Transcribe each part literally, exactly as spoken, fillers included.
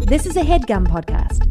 This is a HeadGum podcast.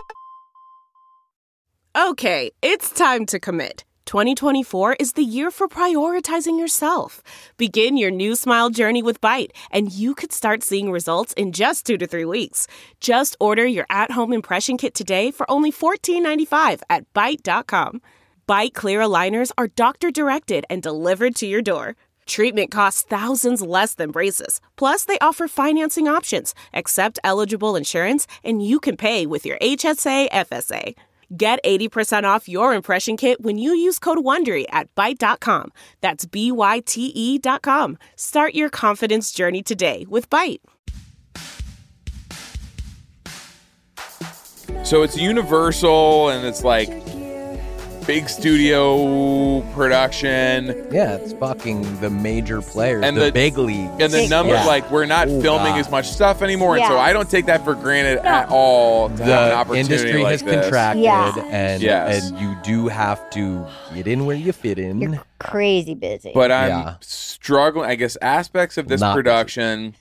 Okay, it's time to commit. twenty twenty-four is the year for prioritizing yourself. Begin your new smile journey with Byte, and you could start seeing results in just two to three weeks. Just order your at-home impression kit today for only fourteen ninety-five at byte dot com. Byte clear aligners are doctor-directed and delivered to your door. Treatment costs thousands less than braces. Plus, they offer financing options, accept eligible insurance, and you can pay with your H S A F S A. Get eighty percent off your impression kit when you use code WONDERY at byte dot com. That's B Y T E dot com. Start your confidence journey today with Byte. So it's Universal, and it's like big studio production. Yeah, it's fucking the major players, And the, the- big league. And the numbers, Yeah. like, we're not Oh, filming God. as much stuff anymore. And so Yeah. I don't take that for granted at all to have an The opportunity industry like has this. contracted, Yeah. and Yes. and you do have to get in where you fit in. You're crazy busy. But I'm Yeah. struggling, I guess, aspects of this Not busy. production.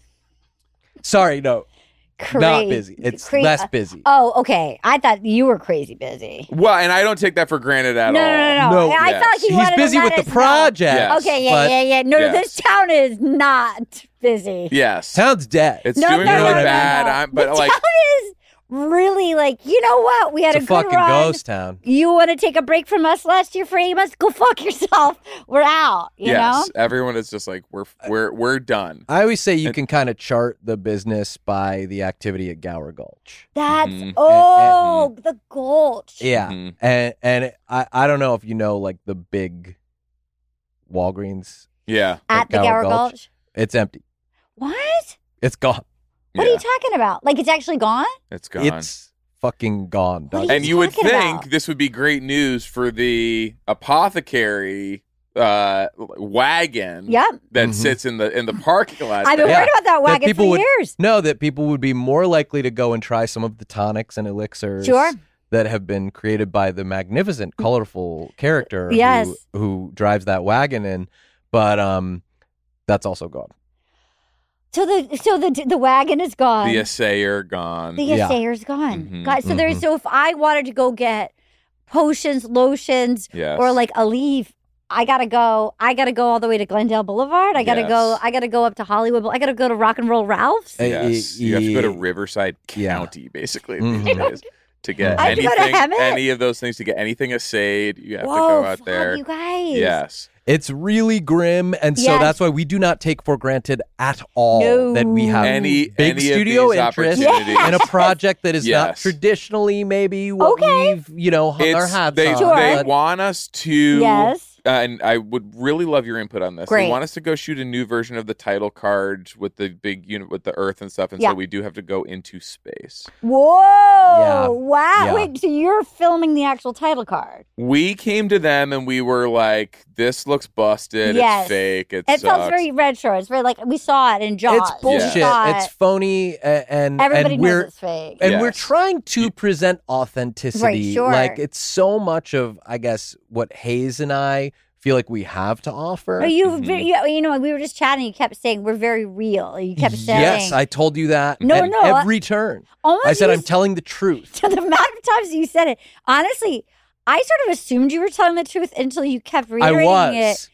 Sorry, no, Cra- not busy. It's cra- less busy. Oh, okay. I thought you were crazy busy. Well, and I don't take that for granted at No, all. no, no, no. No, I yes. thought you He's wanted busy to let with the us know. project. Yes. Okay, yeah, but yeah, yeah. No, Yes. this town is not busy. Yes. Sounds dead. It's No, doing no, really no, no, bad. no. I'm, but the like, town is really like, you know what? We had It's a, a good fucking run. ghost town. You want to take a break from us last year for eight months? Go fuck yourself. We're out. You yes, know? everyone is just like, we're we're we're done. I always say you And- can kind of chart the business by the activity at Gower Gulch. That's Mhm. oh the gulch. Yeah, Mhm. and and it, I I don't know if you know like the big Walgreens. Yeah. At the Gower Gulch. It's empty. What? It's gone. What yeah, are you talking about? Like it's actually gone? It's gone. It's fucking gone. What are dog. you and you would talking think about? this would be great news for the apothecary uh, wagon Yep. that Mhm. sits in the in the parking lot. I've been there. Yeah. worried about that wagon people for would years. know that people would be more likely to go and try some of the tonics and elixirs Sure. that have been created by the magnificent, colorful character Yes. who, who drives that wagon in. But um, that's also gone. So the so the the wagon is gone. The assayer gone. The Yeah. assayer's gone. Mhm. God, so there's Mhm. so if I wanted to go get potions, lotions, yes. or like a leaf, I gotta go. I gotta go all the way to Glendale Boulevard. I gotta go. Yes. I gotta go up to Hollywood. I gotta go to Rock and Roll Ralph's. Uh, Yes. y- You have to go to y- Riverside yeah. County, basically, Mhm. these days, to get I have to go to anything, Hemet? any of those things, to get anything assayed. You have Whoa, to go out fuck there. you guys. Yes. It's really grim, and so Yes. that's why we do not take for granted at all No. that we have Any big any studio of these interest opportunities. in a project that is not Yes. traditionally maybe what Okay. we've you know hung our It's, hats they, on. Sure. they but- want us to, Yes. uh, and I would really love your input on this. Great. They want us to go shoot a new version of the title card with the big unit with the Earth and stuff, and Yeah. so we do have to go into space. Whoa! Yeah. Wow! Yeah. Wait, so you're filming the actual title card? We came to them and we were like, "This looks busted. Yes. It's fake. It, It sucks." felt very retro. It's very like we saw it in Jaws. It's We bullshit. saw It's it. phony, a- and Everybody and knows we're it's fake. and we're Yes. trying to present authenticity. Right, sure. Like it's so much of I guess what Hayes and I feel like we have to offer. But you, Mhm. you, you know, we were just chatting. You kept saying we're very real. You kept saying, Yes, I told you that. No, at no, I- every turn. Almost I said you I'm telling the truth. To the amount of times you said it, honestly, I sort of assumed you were telling the truth until you kept I reiterating was. it.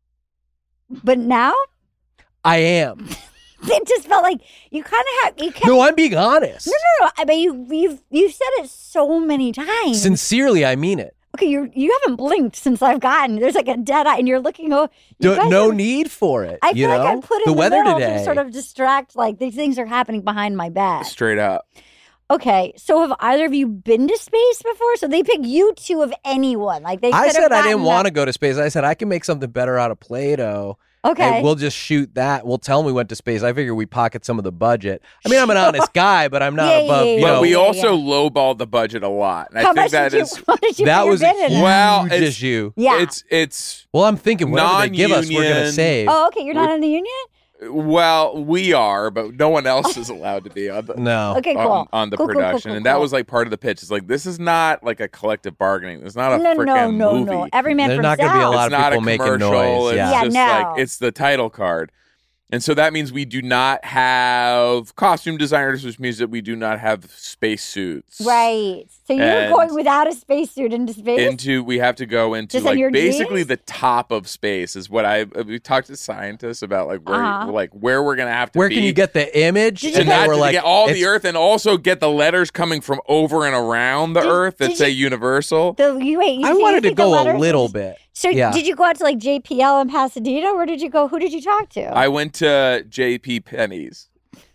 But now I am. it just felt like you kind of had you kept. No, I'm being honest. no, no, no. I mean, you you've you've said it so many times. Sincerely, I mean it. okay, you you haven't blinked since I've gotten. There's like a dead eye, and you're looking. Oh, you Do, guys no have- need for it. I you feel know? like I put it the in weather the middle today. to sort of distract. Like these things are happening behind my back. Straight up. Okay, so have either of you been to space before? So they pick you two of anyone. Like they. I could have said I didn't gotten want the- to go to space. I said I can make something better out of Play-Doh. Okay. And we'll just shoot that. We'll tell them we went to space. I figure we pocket some of the budget. I mean, I'm an honest guy, but I'm not Yeah, above, yeah, you yeah, But know. we yeah, also yeah. lowballed the budget a lot. And I How think much that did you? is What did you that put your was a bid in huge at? Well, it's- issue. Yeah. it's it's Well, I'm thinking whatever they give us, we're going to Non-union. save. Oh, okay. You're not in the union. well, we are, but no one else is allowed to be on the No. Okay, cool. on, on the Cool, cool, cool, production, cool, and that cool. was like part of the pitch. It's like this is not like a collective bargaining. It's not a No, freaking no, no, movie. no. Every man There's for not gonna be a himself. lot It's of not people a making commercial. noise, It's yeah. Yeah, just no. like it's the title card. And so that means we do not have costume designers, which means that we do not have spacesuits. Right. So you're And going without a spacesuit into space? Into we have to go into Just in your like basically jeans? the top of space is what I we talked to scientists about like where Uh-huh. like where we're gonna have to Where be. can you get the image? Did you and guys- that they were to like, get all it's- the Earth and also get the letters coming from over and around the Did- Earth that did say you- Universal. The, you, wait, you, I so you wanted to think the go a letters- little bit. So Yeah. did you go out to like J P L in Pasadena? Where did you go? Who did you talk to? I went to J P Penney's.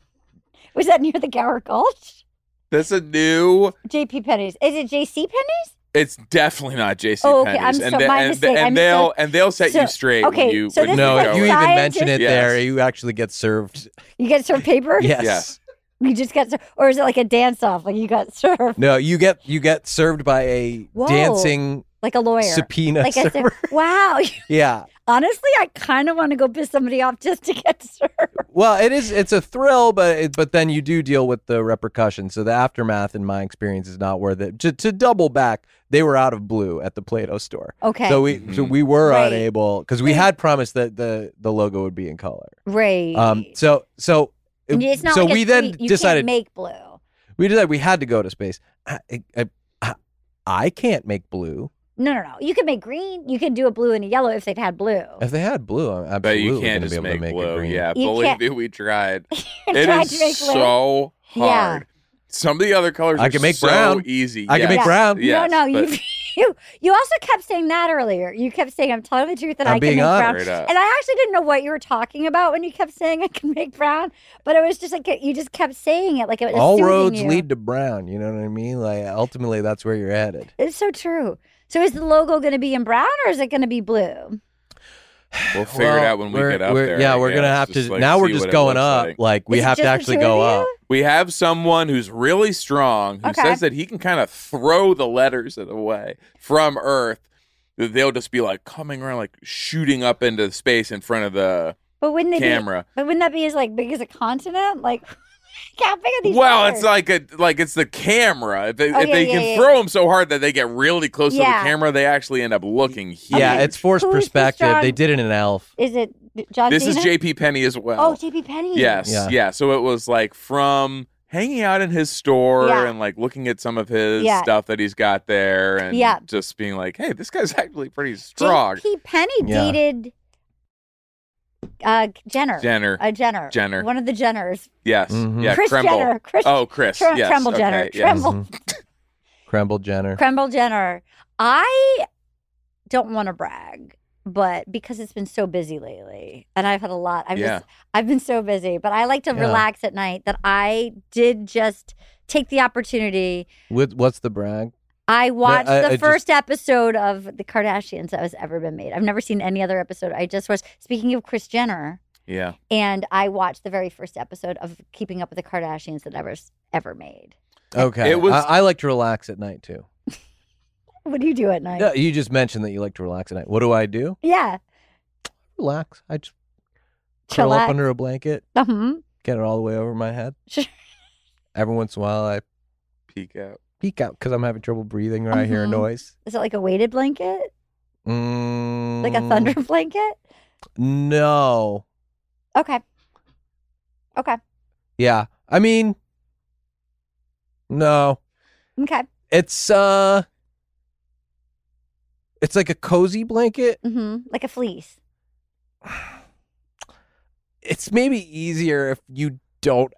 Was that near the Gower Gulch? That's a new. J P Penney's. Is it J C Penney's? It's definitely not J C Oh, okay. Penney's, I'm and so- they- my and, mistake. and I'm they'll so- and they'll set so- you straight okay, when you. so when this you is No, like go you in. even scientist- mention it Yes. there. You actually get served. You get served paper? Yes. Yes. You just get served, or is it like a dance off? Like you got served No, you get you get served by a Whoa. dancing like a lawyer. subpoena Like I server. said, wow. Yeah. Honestly, I kind of want to go piss somebody off just to get served. Well, it is. It's a thrill, but it, but then you do deal with the repercussions. So the aftermath, in my experience, is not worth it. To, to double back, they were out of blue at the Play-Doh store. Okay. So we so we were Right. unable because we had promised that the the logo would be in color. Right. Um. So so And it's not so like a we then free- you decided can't make blue. we decided we had to go to space. I, I, I, I can't make blue. No, no, no. You could make green. You could do a blue and a yellow if they'd had blue. If they had blue, I'm But absolutely you can't gonna just be able make, to make blue. it green. Yeah, You believe can't- me, we tried. You It tried is to make blue. so Yeah. hard. Some of the other colors I are can make so brown. easy. I can Yes. make brown. Yes, no, no, but- you, you you also kept saying that earlier. You kept saying, "I'm telling the truth that I'm I can being make honest. brown," Straight up. and I actually didn't know what you were talking about when you kept saying I can make brown. But it was just like you just kept saying it, like it was All soothing roads you. lead to brown. You know what I mean? Like ultimately, that's where you're headed. It's so true. So is the logo going to be in brown or is it going to be blue? We'll figure it Well, out when we we're- get up we're- there. Yeah, I we're gonna guess. have Just, to. like, now we're see just what it going looks up. like. Like, we Is it have to just the actually two go of up. you? We have someone who's really strong who Okay. says that he can kind of throw the letters in a way from Earth. That they'll just be like coming around, like shooting up into space in front of the But wouldn't they camera. Be, but wouldn't that be as like big as a continent? Like how big are these? Well, letters? it's like a like it's the camera. If they, Oh, if yeah, they yeah, can yeah. throw them so hard that they get really close Yeah. to the camera, they actually end up looking huge. Yeah, Okay. it's forced Who is the perspective. strong- They did it in Elf. Is it John This is Cena? J P Penney as well. Oh, J P Penney. Yes, Yeah. yeah. So it was like from hanging out in his store Yeah. and like looking at some of his Yeah. stuff that he's got there and Yeah. just being like, hey, this guy's actually pretty strong. J P Penney Yeah. dated uh, Jenner. Jenner. A Jenner. Jenner. One of the Jenners. Yes. Mhm. Yeah, Kris Kremble. Jenner. Kris, Oh, Chris. Tre- yes. Tremble okay, Jenner. yes. Tremble. Mhm. Kremble Jenner. Kremble Jenner. I don't want to brag, but because it's been so busy lately, and I've had a lot. I've Yeah. just I've been so busy, but I like to Yeah. relax at night. That I did just take the opportunity. With what's the brag? I watched I- the I just- first episode of The Kardashians that has ever been made. I've never seen any other episode. I just was speaking of Kris Jenner, Yeah. and I watched the very first episode of Keeping Up with the Kardashians that ever ever made. Okay, It was- I, I like to relax at night too. What do you do at night? Yeah, you just mentioned that you like to relax at night. What do I do? Yeah, Relax. I just curl chillax. up under a blanket, Uh-huh. get it all the way over my head. Sure. Every once in a while, I Peek out. peek out because I'm having trouble breathing or I hear a Mhm. noise. Is it like a weighted blanket, Mm, like a thunder blanket? No. Okay. Okay. Yeah. I mean, no. Okay. It's uh, it's like a cozy blanket. Mm-hmm. Like a fleece. It's maybe easier if you don't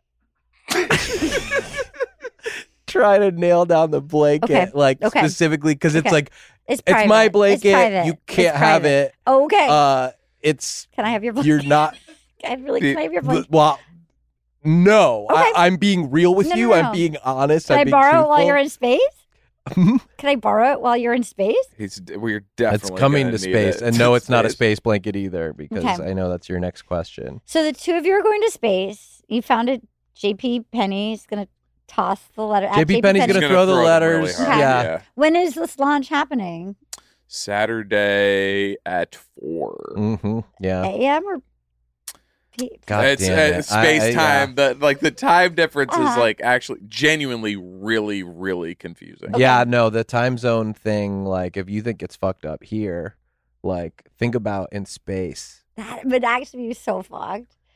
try to nail down the blanket, Okay. like Okay. specifically because it's Okay. like It's it's private. my It's blanket. private. You It's can't have private. it. Okay. Uh, it's Can I have your blanket? you're not. I really The- can I have your b- blanket? Well, no. Okay. I, I'm being real with No, no, you. no, I'm no. being honest. Can I'm I being borrow it while truthful. you're in space? Can I borrow it while you're in space? He's, we're definitely It's coming gonna to need space, it and to no, it's not a space. space blanket either because Okay. I know that's your next question. So the two of you are going to space. You found it. J P Penney's going to toss the letter. at J P Penney's He's gonna gonna throw the them letters. Really hard. Yeah. yeah. When is this launch happening? Saturday at four. Mm-hmm. Yeah. A M or P- God it's damn uh, it. space I- I- time. The like the time difference Uh-huh. is like actually genuinely really really confusing. Yeah, no, the time zone thing, like, if you think it's fucked up here, like, think about in space. That would actually be so fucked.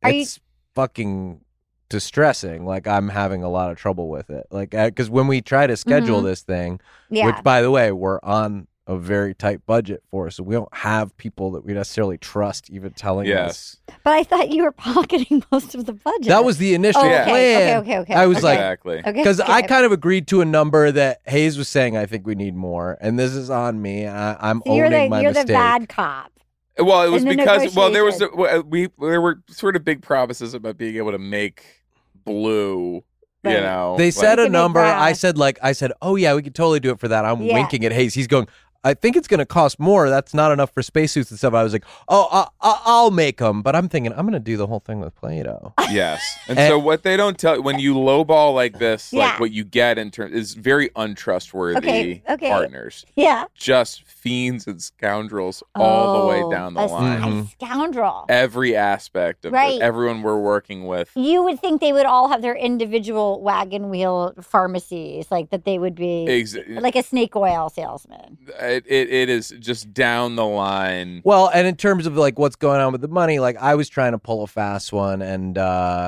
Are you- it's fucking distressing. Like I'm having a lot of trouble with it. Like because when we try to schedule Mhm. this thing, Yeah. which by the way, we're on a very tight budget for, so we don't have people that we necessarily trust even telling us. Yes. But I thought you were pocketing most of the budget. That was the initial Oh, Yeah. okay, plan. okay, okay, okay. I was okay. like, Exactly. okay, because I okay. kind of agreed to a number that Hayes was saying. I think we need more, and this is on me. I, I'm So you're owning the my you're mistake. the bad cop. Well, it was In the because well, there was a, negotiation. well, we there were sort of big promises about being able to make blue. You Right. know, They like- said You a can make number. brass. I said like I said, oh yeah, we could totally do it for that. I'm Yeah. winking at Hayes. He's going, I think it's going to cost more. That's not enough for spacesuits and stuff. I was like, oh, I, I, I'll make them. But I'm thinking I'm going to do the whole thing with Play-Doh. Yes. And, And- so what they don't tell when you lowball like this, Yeah. like what you get in terms is very untrustworthy Okay, okay. partners. Yeah. Just fiends and scoundrels all the way Oh, down the a line. sky Mhm. scoundrel. Every aspect of it, Right. everyone we're working with. You would think they would all have their individual wagon wheel pharmacies, like that they would be Ex- like a snake oil salesman. it, it, it is just down the line. Well, and in terms of like what's going on with the money, like I was trying to pull a fast one, and uh,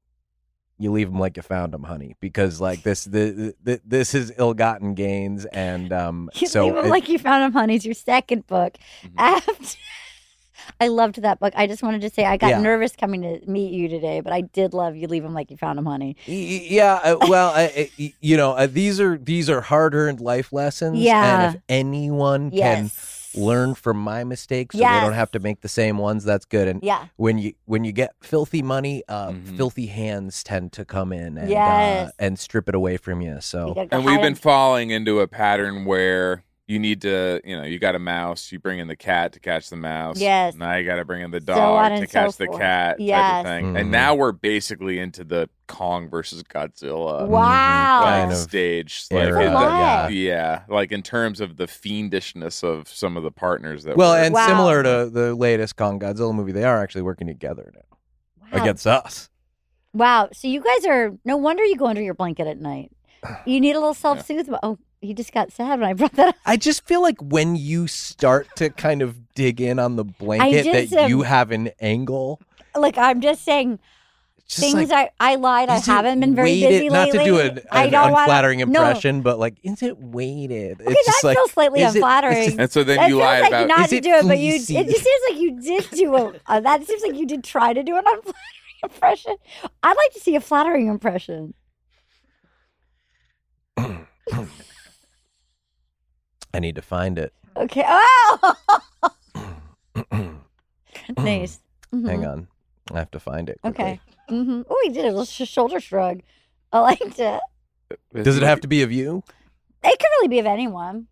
you leave them like you found them, honey, because like this, the, the this is ill-gotten gains, and um, You so leave 'em it- like you found him, honey's your second book. Mhm. After, I loved that book. I just wanted to say I got Yeah. nervous coming to meet you today, but I did love you leave him like you found him, honey. Y- y- Yeah, uh, well, I, I- you know, uh, these are these are hard-earned life lessons. Yeah. And if anyone Yes. can learn from my mistakes, so Yes. they don't have to make the same ones, that's good. And Yeah. when you when you get filthy money, uh, Mhm. filthy hands tend to come in and Yes. uh, and strip it away from you. You So gotta go And we've hide been him. falling into a pattern where you need to, you know, you got a mouse, you bring in the cat to catch the mouse. Yes. Now you got to bring in the So dog on to and catch so the forth. cat type Yes. of thing. Mhm. And now we're basically into the Kong versus Godzilla Wow. like, Kind of stage. era, That's a lot. yeah. Yeah, like in terms of the fiendishness of some of the partners that Well, we're- and Wow. similar to the latest Kong Godzilla movie, they are actually working together now Wow. against us. Wow. So you guys are no wonder you go under your blanket at night. You need a little self soothe. Oh, you just got sad when I brought that up. I just feel like when you start to kind of dig in on the blanket, just, that you um, have an angle. Like I'm just saying Just things like, I, I lied. I is it haven't been very weighted- busy Not lately. to do an, I an don't wanna- unflattering no. impression, but like, is it weighted? Okay, it's that just like, feels slightly is it- unflattering. it's just- and so then That you feels lied like about you not Is to it do it, but you. fleecy? It just seems like you did do a. Uh, that seems like you did try to do an unflattering impression. I'd like to see a flattering impression. I need to find it. Okay. Oh, nice. Mhm. Hang on. I have to find it. quickly. Okay. Mm-hmm. Oh, he did a little sh- shoulder shrug. I liked it. Does it have to be of you? It could really be of anyone.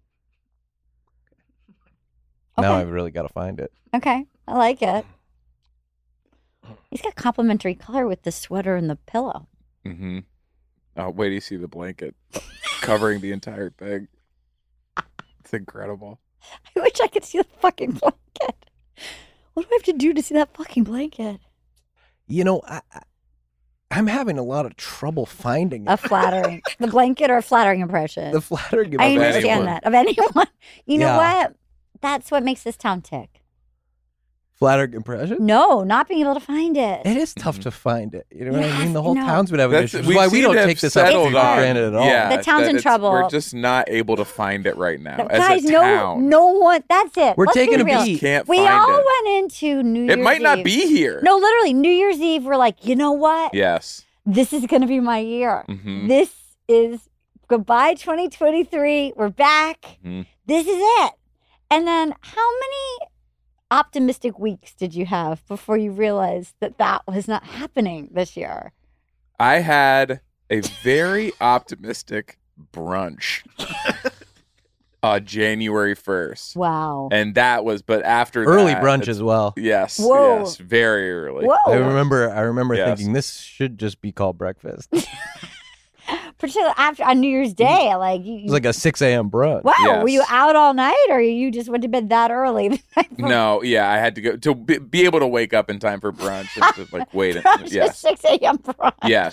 Now Okay. I've really got to find it. Okay, I like it. He's got complementary color with the sweater and the pillow. Mm-hmm. Oh, wait, do you see the blanket covering the entire thing? It's incredible. I wish I could see the fucking blanket. What do I have to do to see that fucking blanket? You know, I, I, I'm having a lot of trouble finding A it. flattering, the blanket or a flattering impression. The flattering. I of understand anyone. that of anyone. You know Yeah. what? That's what makes this town tick. Flattering impression. No, not being able to find it. It is tough to find it. You know what I Yes, mean? The whole no. town's been having That's, issues. Which is why we seem don't to have take this up settled for on- granted at all. Yeah, The town's that in it's- trouble. We're just not able to find it right now. As Guys, a no, town. no one. That's it. We're Let's taking be a real. beat. Can't We find all it. went into New Year's It might not Eve. be here. No, literally, New Year's Eve, we're like, you know what? Yes. This is going to be my year. Mhm. This is goodbye twenty twenty-three. We're back. Mhm. This is it. And then how many optimistic weeks did you have before you realized that that was not happening this year? I had a very optimistic brunch uh January first. Wow. And that was but after Early that, brunch it's- as well. Yes. Whoa. Yes. Very early. Whoa. I remember. I remember Yes. thinking this should just be called breakfast. It Particularly after on New Year's Day, like you. was like a six a.m. brunch. wow, Yes. were you out all night, or you just went to bed that early? the night before? No, yeah, I had to go to be, be able to wake up in time for brunch and to like wait. and- Brunch at yes. six a.m. brunch. Yes.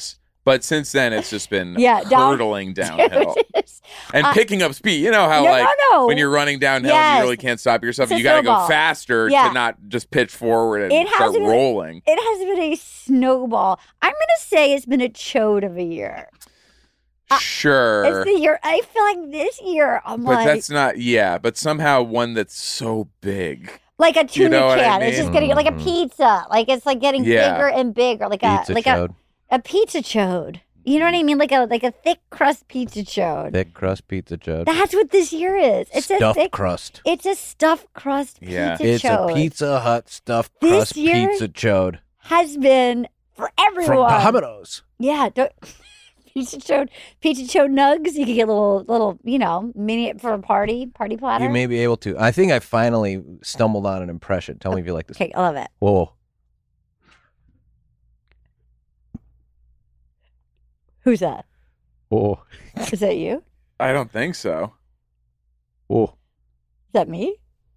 But since then, it's just been Yeah, down- hurtling downhill It's- and uh, picking up speed. You know how no, like no, no. when you're running downhill, Yes. you really can't stop yourself. It's a You got to go snowball. faster Yeah. to not just pitch forward and It has start been- rolling. It has been a snowball. I'm going to say it's been a chode of a year. Sure. It's the year. I feel like this year, I'm But like, that's not, yeah, but somehow one that's so big. like a tuna know what I can. It's just mean? getting like a Mhm. pizza. Like it's like getting Yeah. bigger and bigger. Like a Pizza like chode. a, a pizza chode. You know what I mean? Like a like a thick crust pizza chode. Thick crust pizza chode. That's what this year is. It's a Stuffed thick. crust. It's a stuffed crust Yeah. pizza It's chode. a Pizza Hut stuffed This crust year- pizza chode Has been for from everyone. Domino's. Yeah, don't, pizza chode, pizza chode nugs. You can get little, little, you know, mini for a party, party platter. You may be able to. I think I finally stumbled on an impression. Tell me if you like this. Okay, I love it. Whoa. Who's that? Whoa. Is that you? I don't think so. Whoa. Is that me?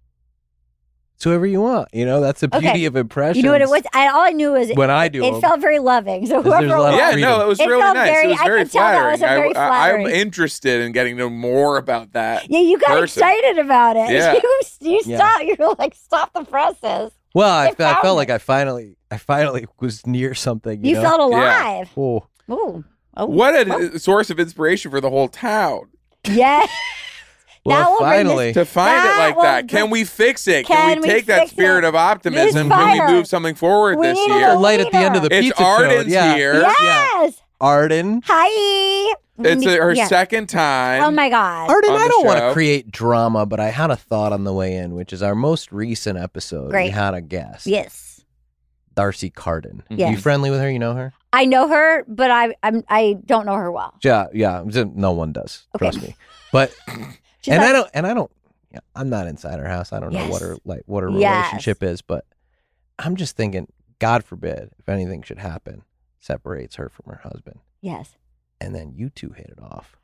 It's whoever you want. You know, that's the beauty Okay. of impressions. You know what it was? I, all I knew was it, When I do it them. felt very loving. So There's a whoever lot of it Yeah, was, freedom. no, it was It really felt nice. very- it was I very could tell that flattering. was a very I, I, I'm flattering- interested in getting to know more about that. yeah, you got person. excited about it. Yeah. You, you Yeah. stopped. You were like, stop the presses. Well, I, It fe- I found felt it. like I finally, I finally was near something. You, You know? felt alive. Whoa. Ooh. Oh. What a source of inspiration for the whole town. Yeah. Well, That will bring this- finally. To find That it like will that. bring- Can we fix it? Can Can, we we take that fix spirit it? of optimism? This Can we fire. move something forward We this need The a year? light at the end of the It's pizza Arden's chode. Yeah. here. Yes. Arden. Hi. It's a, her Yeah. second time. Oh my God. Arden, on I the don't want to show. create drama, but I had a thought on the way in, which is our most recent episode. Great. We had a guest, Yes. Darcy Carden. Yes. You friendly with her? You know her? I know her, but I I'm I don't know her well. Yeah, yeah. No one does. Okay. Trust me. But She's and like, I don't and I don't. Yeah, I'm not inside her house. I don't know what Yes. her like what her Yes. relationship is, but I'm just thinking, God forbid, if anything should happen, separates her from her husband, Yes. and then you two hit it off.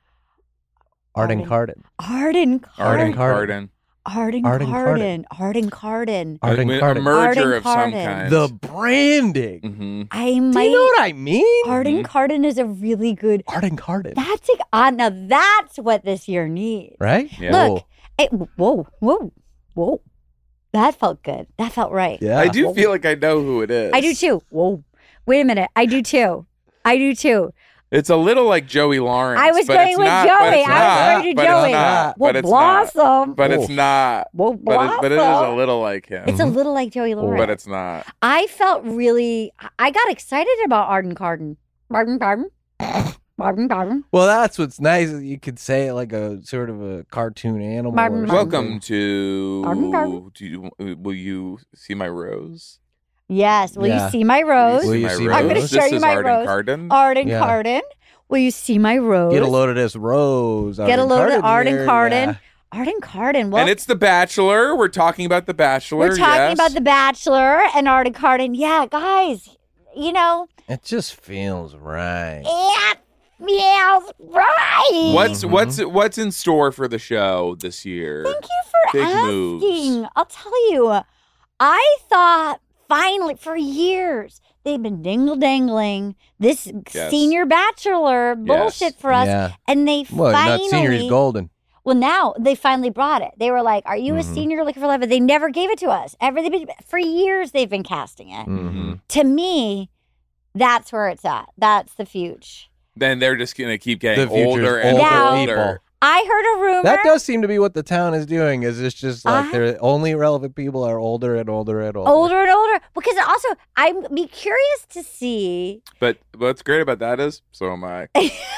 Arden Arden. Carden. Arden Arden Carden. Carden. Arden Arden Carden. Arden Carden. Arden a, Carden. a merger Arden of some Carden. kind. The branding. hmm I Do might. you know what I mean? Arden Mhm. Carden is a really good. Arden Carden. That's like ah, now that's what this year needs. Right? Yeah. Look, it, whoa, whoa, whoa. That felt good. That felt right. Yeah. I do feel like I know who it is. I do too. Whoa. Wait a minute. I do too. I do too. It's a little like Joey Lawrence. I was but going it's with not, Joey. But it's I was not, going to but Joey. It's not, Well, but it's Blossom. not. But it's Oh. not. Well, But Blossom. it, but it is a little like him. It's a little like Joey Oh. Lawrence. But it's not. I felt really. I got excited about Arden Carden. Arden Carden. Arden Carden. Well, that's what's nice. Is you could say it like a sort of a cartoon animal. Martin, or Martin. Welcome something. to. Arden Carden. Do you, will you see my rose? Yes. Will Yeah. you see my rose? Will see you my see rose? my I'm gonna rose? show This you is my Arden rose. Carden. Arden Yeah. Carden. Will you see my rose? Get a load of this rose. Get a Arden load of Carden Arden here. Carden. Yeah. Arden Carden. Well, and it's The Bachelor. We're talking about The Bachelor. we're talking yes. about The Bachelor and Arden Carden. Yeah, guys. You know, It just feels right. it feels right. What's Mhm. what's what's in store for the show this year? Thank you for Big asking. moves. I'll tell you, I thought finally for years they've been dingle dangling this Yes. senior bachelor bullshit for us, Yeah. and they Well, finally. not senior, he's golden. Well, now they finally brought it. They were like, "Are you a Mhm. senior looking for love?" But they never gave it to us. Everything for years they've been casting it. Mm-hmm. To me, that's where it's at. That's the future. Then they're just gonna keep getting The future's older and older Now- older. I heard a rumor. That does seem to be what the town is doing. Is it's just like I- the only relevant people are older and older and older. older and older because also I'd be curious to see. But what's great about that is, so am I.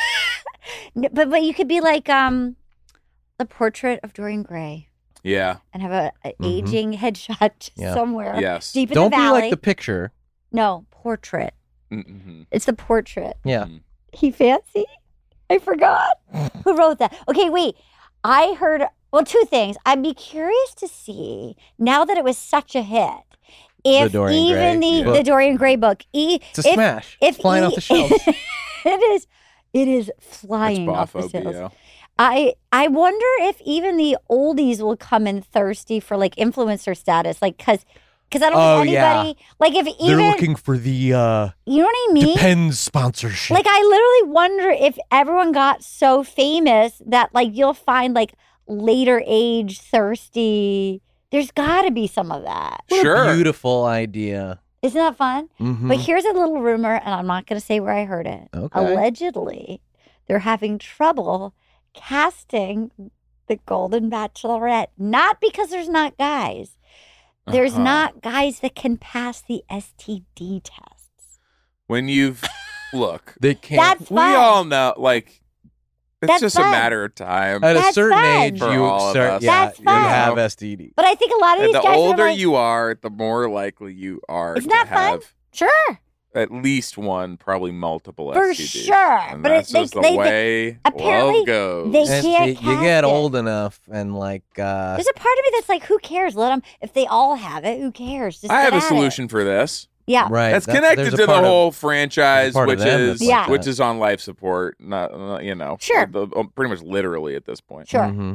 N- But but you could be like um, the portrait of Dorian Gray Yeah. and have a, a Mhm. aging headshot just Yeah. somewhere Yes. deep in Don't the be valley. like the picture. No portrait. Mm-hmm. It's the portrait. Yeah. He fancy? I forgot. Who wrote that? Okay, wait. I heard, well, two things. I'd be curious to see, now that it was such a hit, if Dorian even Gray the, book. the Dorian Gray book, e, It's a if, smash. if Flying e- off the shelves. it is, it is It's flying off the shelves. bophobia. I I wonder if even the oldies will come in thirsty for like influencer status, like because Because I don't Oh, think yeah. anybody, like if They're even, looking for the uh, you know what I mean? Depends sponsorship. Like, I literally wonder if everyone got so famous that, like, you'll find, like, later age thirsty. There's got to be some of that. What Sure. a beautiful idea. Isn't that fun? Mhm. But here's a little rumor, and I'm not going to say where I heard it. Okay. Allegedly, they're having trouble casting the Golden Bachelorette. Not because there's not guys. There's Uh-huh. not guys that can pass the S T D tests. When you've look, They can't. That's we fun. all know, like it's That's just fun. a matter of time. At a That's certain fun. age, For you all of start. us. Yeah, That's you fun. have S T D. But I think a lot of And these the guys older are like, you are, the more likely you are Isn't to that fun? have sure, at least one, probably multiple For S T Ds. sure. And But that's it- they- just the they- they- way apparently love goes. they And can't you, you cast get it. old enough, and like, uh, there's a part of me that's like, who cares? Let them. If they all have it, who cares? Just I have get a at solution for this. It. Yeah. right? That's that- connected there's a to the part of- whole franchise, part of which them is that's like Yeah. which that. is on life support. Not, not you know, Sure. the- the- pretty much literally at this point. Sure. Mhm.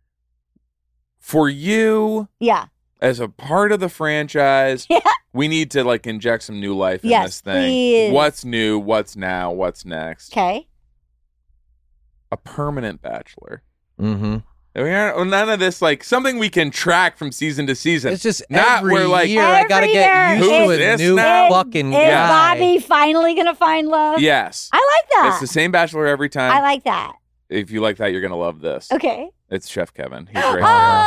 For you, Yeah. as a part of the franchise, Yeah. we need to like inject some new life in Yes, this thing. please. What's new? What's now? What's next? Okay. A permanent bachelor. Mhm. We aren't, none of this like something we can track from season to season. It's just Not every where, like- year I gotta Every get year used to Who's a this new now? fucking Is guy. Bobby finally gonna find love? Yes, I like that. it's the same bachelor every time. I like that. If you like that, you're gonna love this. Okay. It's Chef Kevin. He's right here.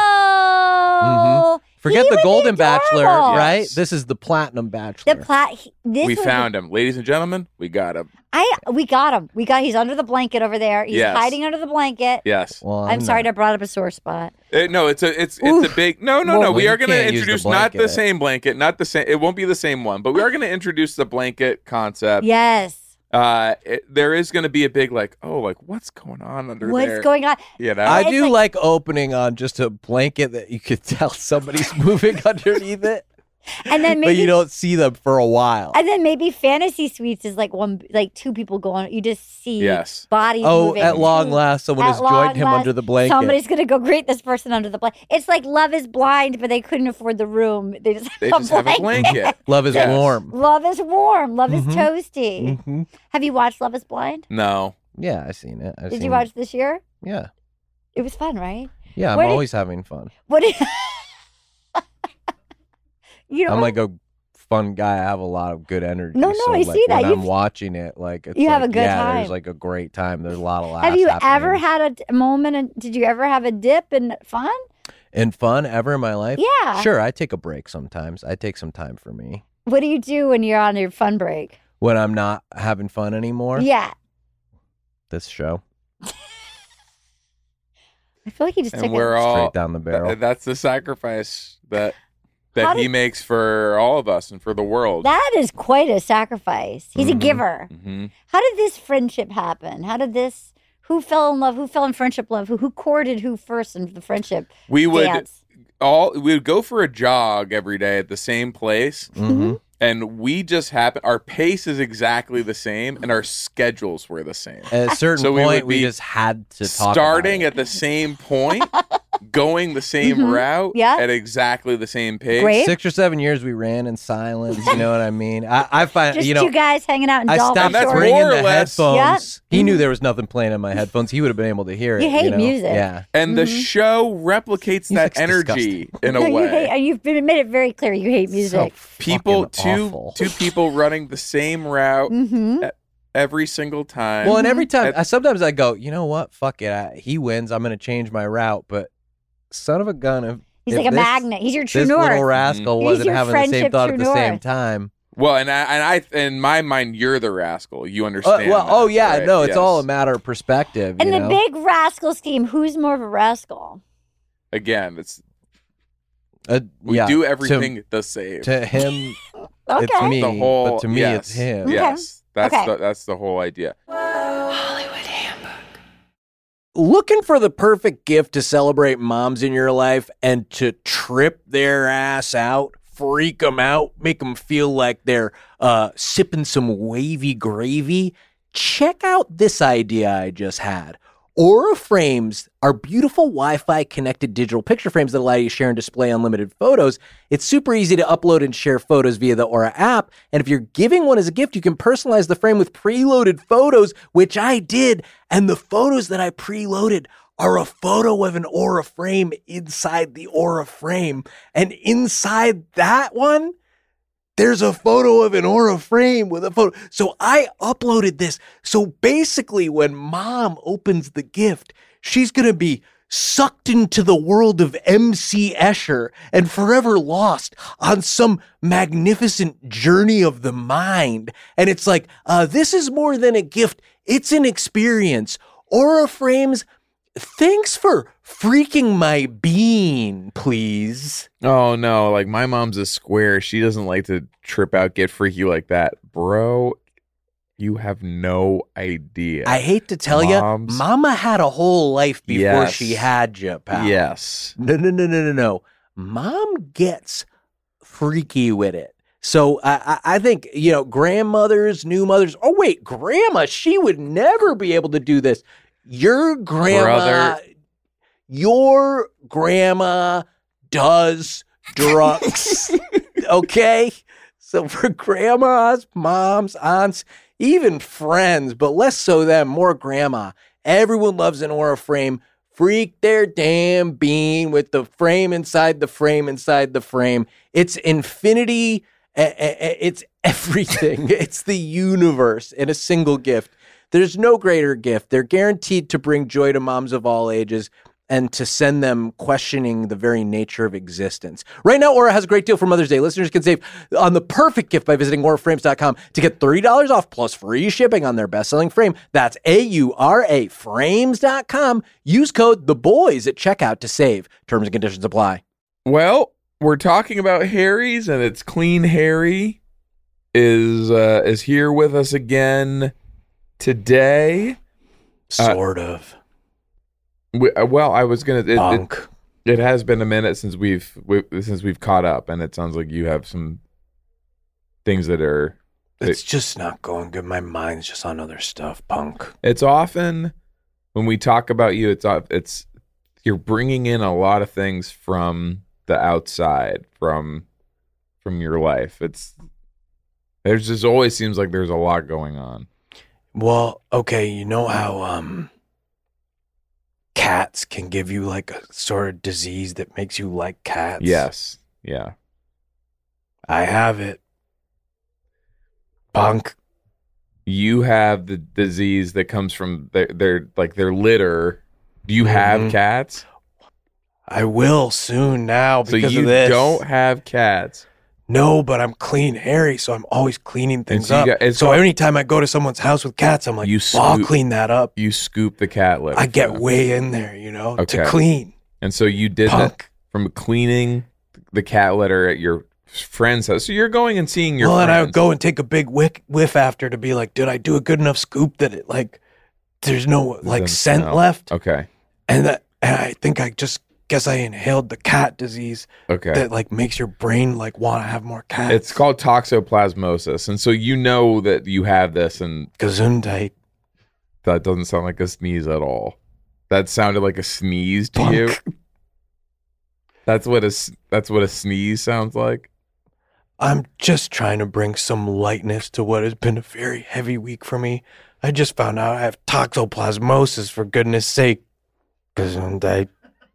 Oh. Forget He the would be Golden Bachelor, adorable. right? Yes. This is the Platinum Bachelor. The plat. he- This We was- found him, ladies and gentlemen. We got him. I. We got him. We got. He's under the blanket over there. He's Yes. hiding under the blanket. Yes. Well, I'm sorry not- to brought up a sore spot. Uh, no, it's a it's it's Oof. a big no no Well, no. We you are going to can't use the introduce not the blanket. same blanket, not the same. It won't be the same one, but we are going to introduce the blanket concept. Yes. Uh, it, there is going to be a big like, oh, like what's going on under What's there? going on? You know, I It's do like- like, opening on just a blanket that you could tell somebody's moving underneath it, And then maybe. but you don't see them for a while. And then maybe Fantasy Suites is like one, like two people going. You just see Yes. bodies Oh, moving. at long last, someone At has long joined him last, under the blanket. Somebody's gonna go greet this person under the blanket. It's like Love is Blind, but they couldn't afford the room. They just, they have, just a have a blanket. blanket. Love is Yes. warm. Love is warm. Love Mhm. is toasty. hmm Have you watched Love is Blind? No, Yeah, I've seen it. I've Did seen you watch this year? Yeah, It was fun, right? yeah. I'm Where did- always having fun. What? Did, you know, I'm like a fun guy. I have a lot of good energy. No, no, so, I like, see that. When I'm You've- watching it, like it's You have like, a good yeah, time. there's like a great time. There's a lot of laughs. have you happening. ever had a d- moment? And did you ever have a dip in fun? in fun ever in my life? Yeah. Sure, I take a break sometimes. I take some time for me What do you do when you're on your fun break? when I'm not having fun anymore. Yeah, This show I feel like you just and took we're it. all straight down the barrel. th- that's the sacrifice that How that he did- makes for all of us and for the world. That is quite a sacrifice. He's a Mhm. giver. hmm How did this friendship happen? How did this? Who fell in love? Who fell in friendship love? Who who courted who first in the friendship We would dance? all we would go for a jog every day at the same place. Mhm. And we just happen, our pace is exactly the same and our schedules were the same. At a certain So we point, would we be just had to talk. Starting about at the same point, going the same Mhm. route Yeah. at exactly the same pace. Great. it. Six or seven years, we ran in silence. You know what I mean? I, I find Just you know. two guys hanging out in I dolphin stopped that's shorts. bringing more or the less- headphones. Yeah. He knew there was nothing playing in my headphones. He would have been able to hear it. You hate know? music. Yeah. And the Mhm. show replicates that Music's energy in No, a you hate, way. and you've been made it very clear you hate music. So People, fucking two awful. two people running the same route Mm-hmm. every single time. Well, and every time, At- I, sometimes I go, you know what? Fuck it. I, he wins. I'm going to change my route. But son of a gun, if, He's if like a this, magnet. He's your true this north. little rascal He's wasn't your having the same friendship thought true at the same north. time. well, and I, and I, in my mind, you're the rascal. You Uh, understand? well, that, oh yeah, right? no, it's Yes. all a matter of perspective. And you the know? big rascal scheme, who's more of a rascal? Again, it's Uh, we yeah, do to- everything the same. to, him. Okay. It's me, the whole, but to me, yes, it's him. Okay. Yes, that's Okay. the that's the whole idea. Looking for the perfect gift to celebrate moms in your life and to trip their ass out, freak them out, make them feel like they're uh, sipping some wavy gravy? Check out this idea I just had. Aura frames are beautiful Wi-Fi connected digital picture frames that allow you to share and display unlimited photos. It's super easy to upload and share photos via the Aura app. And if you're giving one as a gift, you can personalize the frame with preloaded photos, which I did. And the photos that I preloaded are a photo of an Aura frame inside the Aura frame. And inside that one, there's a photo of an Aura frame with a photo. So I uploaded this. So basically, when mom opens the gift, she's going to be sucked into the world of M C Escher and forever lost on some magnificent journey of the mind. And it's like, uh, this is more than a gift. It's an experience. Aura frames, thanks for freaking my bean, please. Oh, no. Like, my mom's a square. She doesn't like to trip out, get freaky like that. Bro, you have no idea. I hate to tell Moms. you, Mama had a whole life before Yes. she had you, pal. Yes. No, no, no, no, no, no. Mom gets freaky with it. So I, I I think, you know, grandmothers, new mothers. Oh, wait, grandma, she would never be able to do this. Your grandma, Brother. your grandma does drugs. Okay? So for grandmas, moms, aunts, even friends, but less so them, more grandma. Everyone loves an Aura frame. Freak their damn bean with the frame inside the frame inside the frame. It's infinity. It's everything. It's the universe in a single gift. There's no greater gift. They're guaranteed to bring joy to moms of all ages and to send them questioning the very nature of existence. Right now, Aura has a great deal for Mother's Day. Listeners can save on the perfect gift by visiting aura frames dot com to get thirty dollars off plus free shipping on their best-selling frame. That's A U R A frames dot com. Use code THEBOYS at checkout to save. Terms and conditions apply. Well, we're talking about Harry's, and it's Clean Harry is uh, is here with us again today. Sort of. We, uh, well, I was gonna. It, it, Bunk. it has been a minute since we've we, since we've caught up, and it sounds like you have some things that are. It's just not going good. My mind's just on other stuff, punk. It's often when we talk about you, it's it's you're bringing in a lot of things from the outside, from from your life. It's there's just always seems like there's a lot going on. Well, okay, you know how um cats can give you like a sort of disease that makes you like cats? Yes. Yeah. I have it. Punk. You have the disease that comes from their, their like their litter. Do you have Mhm. cats? I will soon now So because you of this. don't have cats. No, but I'm clean Harry, so I'm always cleaning things so you up. got- it's so called- anytime I go to someone's house with cats, I'm like, You well, I'll scoop- clean that up. You scoop the cat litter. I get from- way in there, you know, Okay. to clean. And so you did that Punk. from cleaning the cat litter at your friend's house. So you're going and seeing your well, and I would friends. go and take a big whiff, whiff after to be like, did I do a good enough scoop that it like, there's no like Doesn't scent smell. left? Okay. And that, and I think I just guess I inhaled the cat disease Okay. that like makes your brain like want to have more cats. It's called toxoplasmosis. And so you know that you have this, and Gesundheit. that doesn't sound like a sneeze at all. That sounded like a sneeze to you. Punk. That's what a s- that's what a sneeze sounds like. I'm just trying to bring some lightness to what has been a very heavy week for me. I just found out I have toxoplasmosis, for goodness sake. Gesundheit.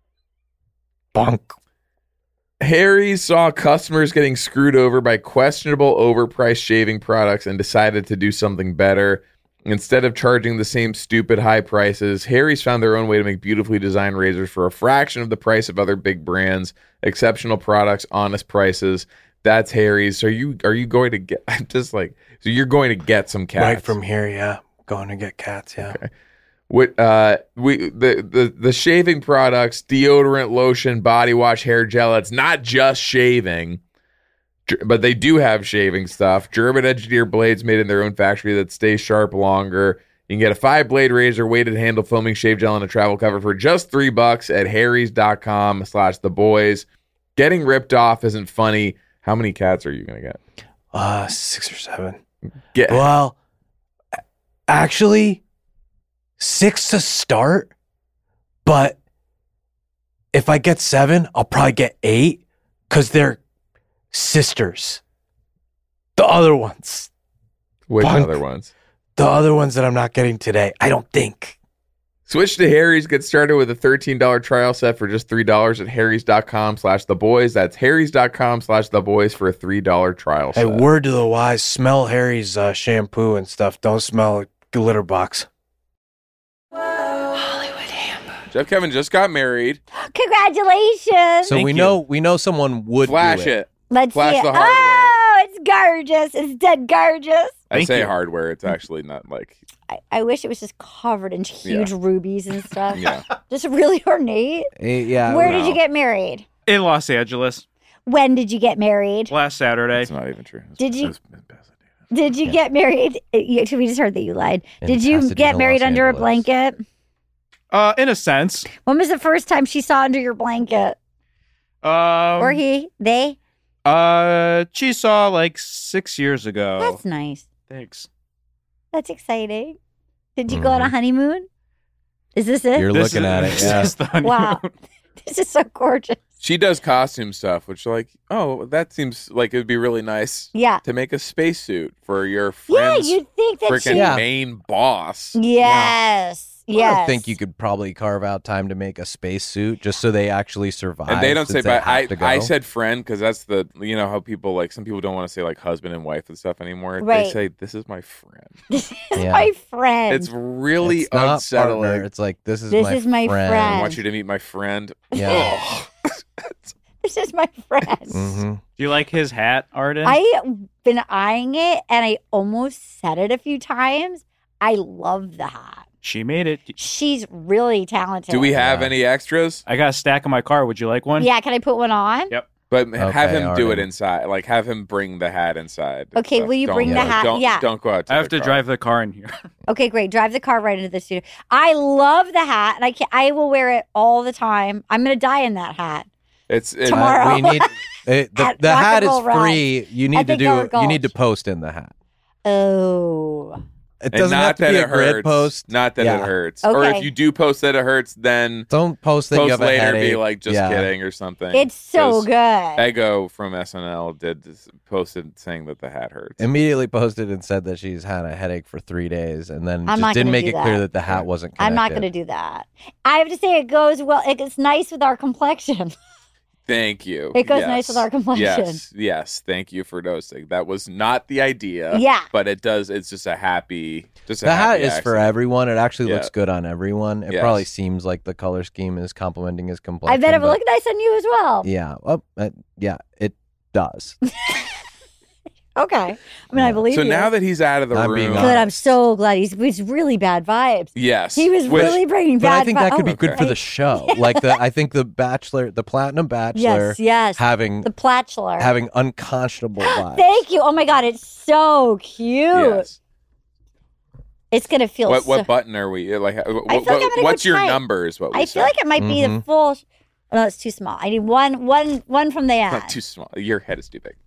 Bonk. Harry saw customers getting screwed over by questionable overpriced shaving products and decided to do something better. Instead of charging the same stupid high prices, Harry's found their own way to make beautifully designed razors for a fraction of the price of other big brands. Exceptional products, honest prices. That's Harry's. So are you are you going to get? I'm just like, so you're going to get some cats Right from here, yeah. Going to get cats, yeah. Okay. What uh we the, the the shaving products, deodorant, lotion, body wash, hair gel. It's not just shaving, but they do have shaving stuff. German engineered blades made in their own factory that stay sharp longer. You can get a five blade razor, weighted handle, foaming shave gel, and a travel cover for just three bucks at harrys dot com slash the boys. Getting ripped off isn't funny. How many cats are you gonna get? Uh, six or seven. Get Well, actually, six to start, but if I get seven, I'll probably get eight because they're sisters. The other ones. Which Punk. other ones? The other ones that I'm not getting today. I don't think. Switch to Harry's. Get started with a thirteen dollars trial set for just three dollars at harrys.com slash the boys. That's harrys.com slash the boys for a three dollars trial Hey, set. word to the wise, smell Harry's uh, shampoo and stuff. Don't smell a litter box. Jeff Kevin just got married. Congratulations. So Thank we you. know we know someone would Flash do it. it. Let's Flash see it. the hardware. Oh, it's gorgeous. It's dead gorgeous. I Thank say you. hardware. It's actually not like, I, I wish it was just covered in huge rubies and stuff. yeah. Just really ornate. Eh, yeah. Where no. did you get married? In Los Angeles When did you get married? last Saturday. It's not even true. It's- Did you- it's in Pasadena. Did you Yeah. get married? uh, you- We just heard that you lied. In Did you Pasadena, get married Los under a Angeles. blanket? Uh, in a sense. When was the first time she saw under your blanket? Um, Or he? They? Uh, she saw like six years ago. That's nice. Thanks. That's exciting. Did you go on a honeymoon? Is this it? You're This looking is- at it. this Yeah. is the honeymoon. Wow. This is so gorgeous. She does costume stuff, which like, oh, that seems like it would be really nice Yeah. to make a spacesuit for your Yeah, friend's you'd think that freaking she. Yeah. main boss. Yes. Yes. I think you could probably carve out time to make a spacesuit just so they actually survive. And they don't say, since they but I, have to go. I said friend because that's the, you know, how people like, some people don't want to say like husband and wife and stuff anymore. Right. They say, this is my friend. This is Yeah. my friend. It's really It's not unsettling. partner. It's like this is This my is my friend. friend. I want you to meet my friend. Yeah. This is my friend. hmm Do you like his hat, Arden? I've been eyeing it and I almost said it a few times. I love the hat. She made it. She's really talented. Do we have Yeah. any extras? I got a stack in my car. Would you like one? Yeah, can I put one on? Yep. But Okay, have him do it Arden. inside. Like have him bring the hat inside. and Okay, stuff. will you Don't- bring the don't- hat? Don't, Yeah. Don't go out. To I have the to car. drive the car in here. Okay, great. Drive the car right into the studio. I love the hat and I can I will wear it all the time. I'm gonna die in that hat. It's it, Tomorrow. Uh, we need it, the, At the Rock and hat is Roll Ride. free. You At need to the do. Goat You need to Gulch. post in the hat. Oh. It and doesn't not have to that be it a grid hurts. post. Not that Yeah. it hurts. Or Okay. if you do post that it hurts, then Don't post that you post have a later headache. be like just Yeah. kidding or something. It's so 'Cause good. Ego from S N L did this, posted saying that the hat hurts. Immediately posted and said that she's had a headache for three days, and then I'm just not didn't gonna make do it clear that. that the hat wasn't connected. I'm not going to do that. I have to say it goes well. It- It's nice with our complexion. Thank you. It goes Yes. nice with our complexion. Yes, yes. Thank you for noticing. That was not the idea. Yeah. but it does. It's just a happy. Just a The hat happy is for accident. everyone. It actually Yeah. looks good on everyone. It Yes. probably seems like the color scheme is complementing his I complexion. bet it would but- look nice on you as well. Yeah. Well, uh, yeah, it does. Okay. I mean, I believe So you. now that he's out of the I'm room, being Good. I'm so glad. He's, he's really bad vibes. yes, He was Which- really bringing But bad I think vi- that could oh, be good for the right. show. Like the, I think the Bachelor, the Platinum Bachelor, Yes, yes. having The Platchler. having unconscionable vibes. Thank you. Oh my God. It's so cute. Yes. It's going to feel What so. what button are we like? What, feel like I'm gonna go what's your tight. number? Is what we I say. feel like it might be the Mhm. full. Oh, no, it's too small. I need one, one, one from the end. Not too small. Your head is too big.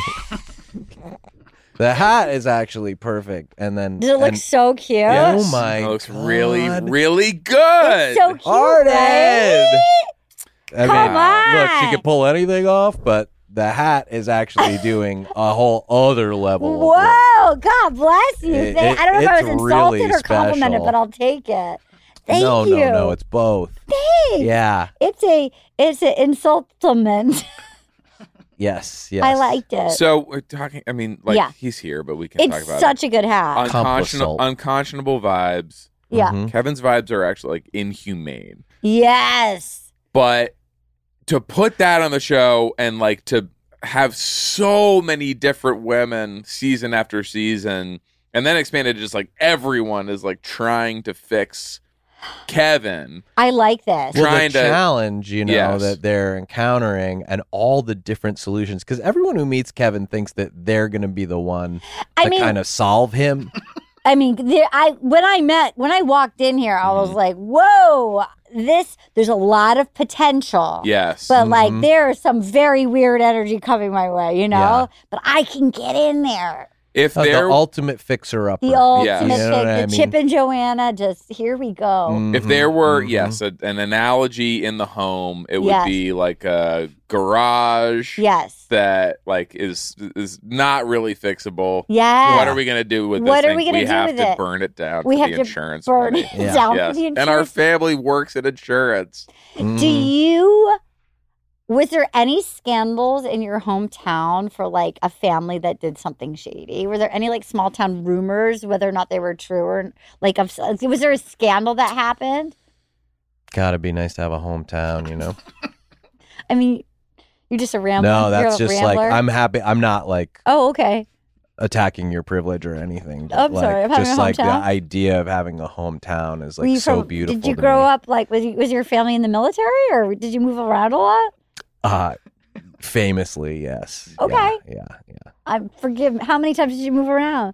The hat is actually perfect, and then Does it look and- so cute? Yes. Oh my It looks God. really really good. It's so cute, Arden! right? I Come mean, on. look, she could pull anything off, but the hat is actually doing a whole other level. of work. Whoa, God bless you. It- Thank- it- I don't know if I was it's insulted really or complimented, special. but I'll take it. Thank no, you. no, no, it's both. Thanks. Yeah. It's a it's an insultment. Yes. Yes. I liked it. So we're talking. I mean, like Yeah. he's here, but we can talk it's about such it. a good hat. Unconscionable, Accomplishable. unconscionable vibes. yeah. Mhm. Kevin's vibes are actually like inhumane, Yes. but to put that on the show and like to have so many different women season after season, and then expanded to just like everyone is like trying to fix Kevin. I like this. Well, trying the to- challenge, you know, Yes. that they're encountering and all the different solutions, because everyone who meets Kevin thinks that they're going to be the one I to mean, kind of solve him. I mean, there, I when I met when I walked in here, I Mm-hmm. was like, "Whoa, this!" There's a lot of potential. Yes. But like, Mhm. there's some very weird energy coming my way, you know. Yeah. But I can get in there. If Uh, the there ultimate fixer-upper. The ultimate Yes. You know pick, what the I mean? Chip and Joanna, just here we go. if there were Mhm, yes a, an analogy in the home, it would Yes. be like a garage Yes. that like is is not really fixable. Yeah. What are we gonna do with this What are thing? we gonna we do have with to it? burn it down We for have the to insurance burn money. it Yeah. down Yes. for the And our insurance. family works in insurance. mhm. Do you? Was there any scandals in your hometown for like a family that did something shady? Were there any like small town rumors, whether or not they were true or like? Of, was there a scandal that happened? Gotta be nice to have a hometown, you know? I mean, you're just a rambler. No, that's You're a just like, rambler? I'm happy. I'm not like Oh, okay. attacking your privilege or anything. But I'm like, sorry, I'm having just a like the hometown? idea of having a hometown is Were like you so from- beautiful. Did you to grow me. up like was you, was your family in the military or did you move around a lot? Uh, famously, yes. Okay. Yeah, yeah, yeah. I forgive. How many times did you move around?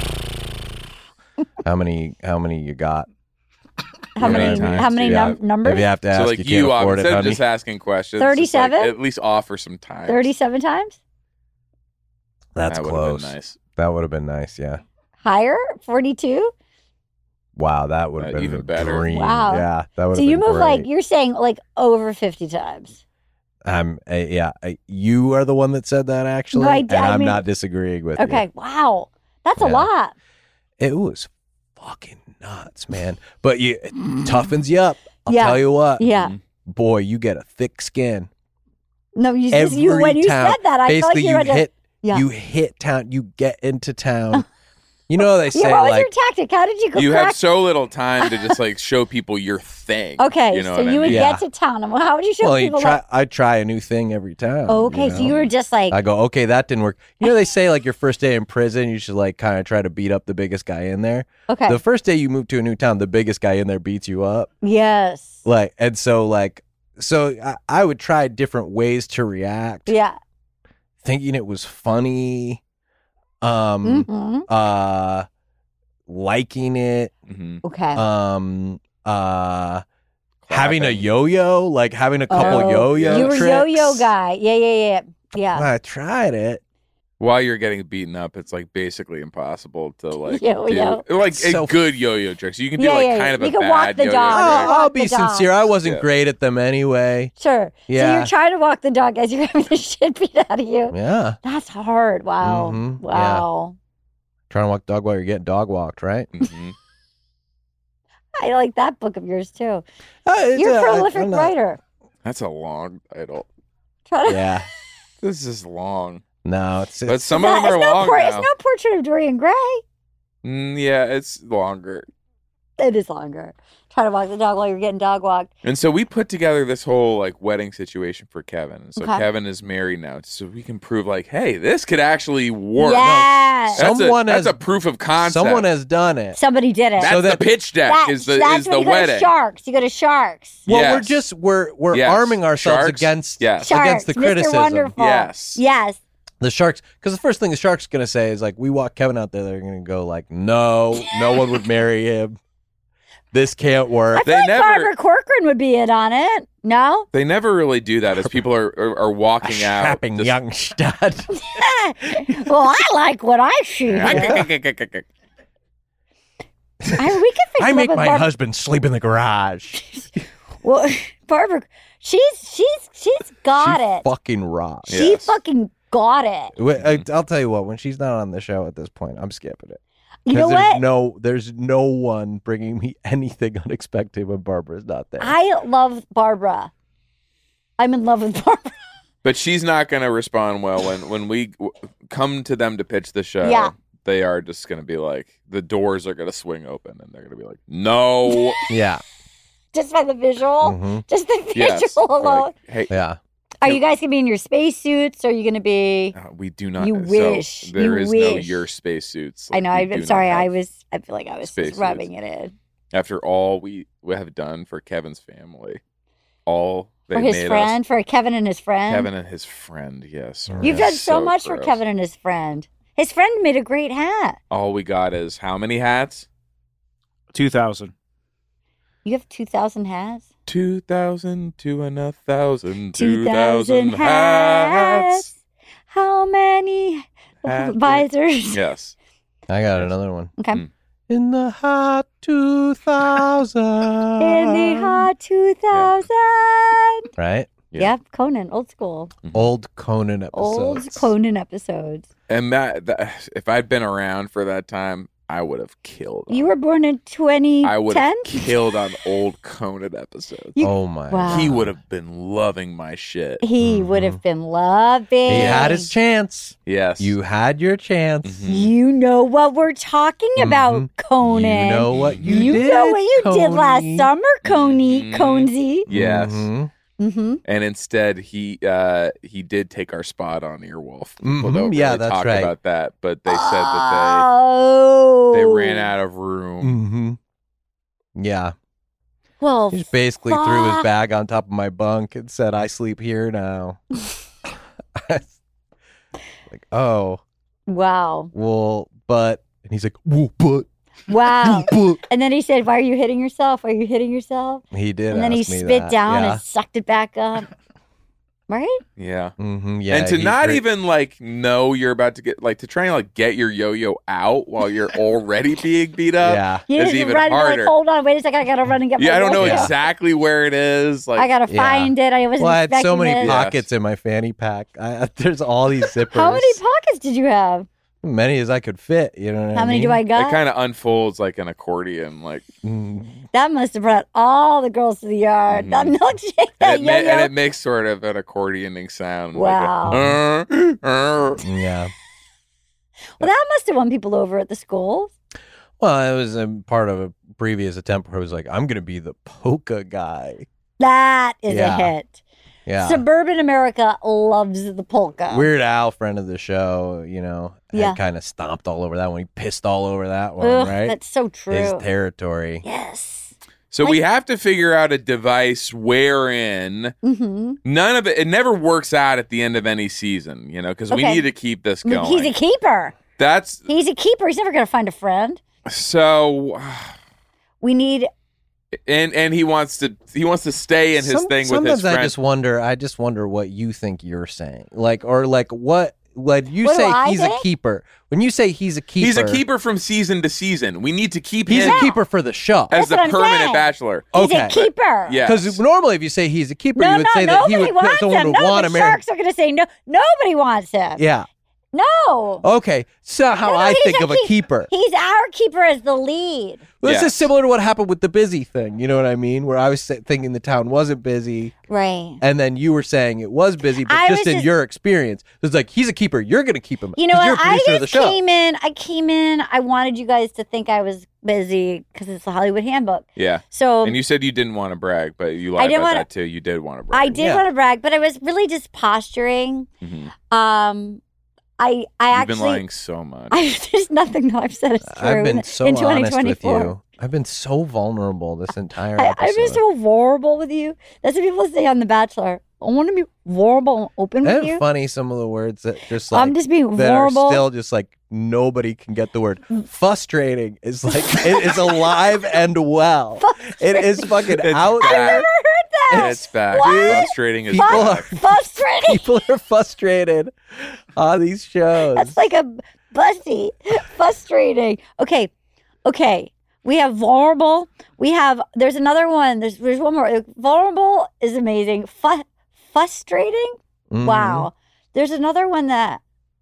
How many? How many you got? How Yeah, many? times, How many yeah. num- numbers? If you have to ask, So like you you, can't uh, afford it, instead of honey. just asking questions, just, like, thirty-seven? at least offer some time. Thirty-seven times. That's that would've close. Been nice. That would have been nice. Yeah. Higher? Forty-two. Wow, that would have Uh, been even a better. dream. Wow. Yeah, that would. So you move like you're saying like over fifty times. I'm. Uh, yeah, uh, you are the one that said that actually, No, I and did- I I'm mean- not disagreeing with you. Okay. Wow. That's a Yeah. lot. It was fucking nuts, man. But you it toughens you up. I'll Yeah. tell you what. Yeah. Boy, you get a thick skin. No, you just Every you when you town, said that, I felt like basically you you were just. hit. Yeah. You hit town. You get into town. You know they say Yeah, what was like your tactic? How did you go? You crack? have so little time to just like show people your thing. Okay, you know so what you I would mean? Yeah. get to town. and How would you show well, you people? try. that- I try a new thing every time. Oh, okay, you so know? you were just like, I go, okay, that didn't work. You know, they say like your first day in prison, you should like kind of try to beat up the biggest guy in there. okay, The first day you move to a new town, the biggest guy in there beats you up. yes, Like, and so like, so I, I would try different ways to react, yeah, thinking it was funny, um, hmm uh, liking it, Mhm. okay. um, uh, having a Clapping. yo-yo, like having a couple Oh, yo-yo You were tricks. yo-yo guy. Yeah, yeah, yeah, yeah. I tried it. While you're getting beaten up, it's like basically impossible to like Yo-yo. do like So- a good yo-yo trick. So you can do Yeah, like yeah, kind of you a can bad walk the yo-yo dog. trick. Yeah. I'll, I'll walk be the dog. sincere. I wasn't Yeah. great at them anyway. Sure. So Yeah. you're trying to walk the dog as you're having the shit beat out of you. Yeah. That's hard. Wow. Mhm, yeah. Wow. Trying to walk dog while you're getting dog walked, right? Mhm. I like that book of yours too. Uh, it's, You're a uh, I- prolific I'm not- writer. That's a long title. Try to. Yeah. This is long, No, it's, but it's some That- of them are it's no long por- now. It's no portrait of Dorian Gray. Mm, yeah, it's longer. It is longer. Try to walk the dog while you're getting dog walked. And so we put together this whole like wedding situation for Kevin. And so Okay. Kevin is married now, so we can prove like, hey, this could actually work. Yes. That's, Someone a, has- that's a proof of concept. someone has done it. Somebody did it. That's So that- the pitch deck. That- is the that's is when the you go wedding? to Sharks. You go to Sharks. Well, we're Yes. just we're we're Yes. arming ourselves Sharks? against Yes. Sharks. against the Mister criticism. Wonderful. Yes. Yes. The Sharks, because the first thing the Sharks gonna say is like, we walk Kevin out there, they're gonna go like, no, no one would marry him. This can't I work. feel They like never- Barbara Corcoran would be in on it. No? They never really do that as people are are, are A walking out. strapping just- young stud. Well, I like what I see. here. I, we could fix I it make up with my Barbara. husband sleep in the garage. Well, Barbara, she's she's she's got she it. fucking rocks. She Yes. fucking got it. Wait, I, I'll tell you what. When she's not on the show at this point, I'm skipping it. You know 'Cause there's what? No, there's no one bringing me anything unexpected when Barbara's not there. I love Barbara. I'm in love with Barbara. But she's not going to respond well when when we w- come to them to pitch the show. Yeah. They are just going to be like, the doors are going to swing open and they're going to be like, no. yeah, Just by the visual. Mhm. Just the visual yes. alone. Like, hey, yeah. Are you guys gonna be in your spacesuits? Or are you gonna be? uh, we do not. You so wish. There You is no wish. your spacesuits. I know. we I'm do not sorry. I have- was. I feel like I was space just rubbing it in. After all we, we have done for Kevin's family, all they For his made friend, for Kevin and his us, friend. Kevin and his friend, yes. You've That's done so, much for gross. Kevin and his friend. His friend made a great hat. All we got is how many hats? two thousand. You have two thousand hats. Two thousand, two and a thousand, Two two thousand thousand hats. hats. How many Visors. Yes. I got another one. Okay. Mm. In the hot two thousand. In the hot two thousand. Right? Yeah. Yep, Conan, old school. Old Conan episodes. Old Conan episodes. And that, that if I'd been around for that time, I would have killed. You on- were born in twenty ten? I would have killed on old Conan episodes. You- Oh my. Wow. He would have been loving my shit. He would have been loving. He had his chance. Yes. You had your chance. Mhm. You know what we're talking about, Mhm. Conan. You know what you, You did. know what you did last Coney. summer, Coney, Mhm. Conesy. Yes. Mhm. Mm-hmm. And instead, he uh, he did take our spot on Earwolf. People Mhm. don't Yeah, really that's talk right. about that, but they said that Oh. they they ran out of room. Mhm. Yeah. Well, He just basically threw his fuck. bag on top of my bunk and said, I sleep here now. Like, oh, wow. well, but. And he's like, well, but. Wow. but. And then he said, why are you hitting yourself? Are you hitting yourself? He did. And then he ask me spit that. down Yeah. and sucked it back up. Right? Yeah. Mm-hmm, yeah. and to he not dra- even like know you're about to get like to try and like get your yo-yo out while you're already being beat up. Yeah. You It's just even run, harder. like, hold on, wait a second, I gotta run and get my Yeah, I don't know yo-yo. Yeah. exactly where it is. Like I gotta Yeah. find it. I wasn't Well, I had expecting so many this. Yeah. pockets in my fanny pack. I, there's all these zippers. How many pockets did you have? Many as I could fit. You know what How I many mean? do I it got? kind of unfolds like an accordion. Like Mm. That must have brought all the girls to the yard. Mhm. That milkshake, that and it, ma- yo-yo. and it makes sort of an accordioning sound. Wow. Like a, uh, uh. Yeah. Well, that must have won people over at the school. Well, it was a part of a previous attempt where I was like, I'm going to be the polka guy. That is Yeah. a hit. Yeah. Suburban America loves the polka. Weird Al, friend of the show, you know, had Yeah. kind of stomped all over that one. He pissed all over that one, Ugh, right? That's so true. His territory. Yes. So we have to figure out a device wherein Mm-hmm. none of it, it never works out at the end of any season, you know, because we Okay. need to keep this going. He's a keeper. That's He's a keeper. He's never going to find a friend. so, We need. and and he wants to he wants to stay in his Some- thing with sometimes his friend. I just wonder, I just wonder what you think you're saying. Like, or like what, like you What do say I he's a think? keeper. When you say he's a keeper. He's a keeper from season to season. We need to keep He's him a keeper for the show. as That's the what I'm permanent saying. bachelor. He's Okay. a keeper. Yeah. Because normally if you say he's a keeper, No, you would no, say that he nobody would wants someone him. would No, want the to marry. sharks are going to say no. Nobody wants him. Yeah. No. Okay. So how No, no, I he's think a of a keep- keeper. He's our keeper as the lead. Well, this Yes. is similar to what happened with the busy thing. You know what I mean? Where I was sa- thinking the town wasn't busy, Right. and then you were saying it was busy, but I just was in just- your experience, it was like he's a keeper. You're going to keep him. You know 'cause You're what? a I producer of the just show. came in. I came in. I wanted you guys to think I was busy because it's the Hollywood Handbook. Yeah. So And you said you didn't want to brag, but you lied didn't about wanna- that too. You did want to brag. I did Yeah. want to brag, but I was really just posturing. Mhm. Um, I I You've been actually lying so much. I, there's nothing that I've said is true. I've been in- so in honest with twenty twenty-four. you. I've been so vulnerable this entire I, episode. I've been so vulnerable with you. That's what people say on The Bachelor. I want to be vulnerable and open with Isn't it you. funny some of the words that just like I'm just being that vulnerable. are still just like nobody can get the word. Frustrating is like it is alive and well. It is fucking It's out back. I've never heard that. It's back. What? Frustrating is People back. Frustrating. People are frustrated on these shows. That's like a bussy. Frustrating. Okay. Okay. We have vulnerable. We have, there's another one. There's there's one more. Vulnerable is amazing. Fu- frustrating? Mhm. Wow. There's another one that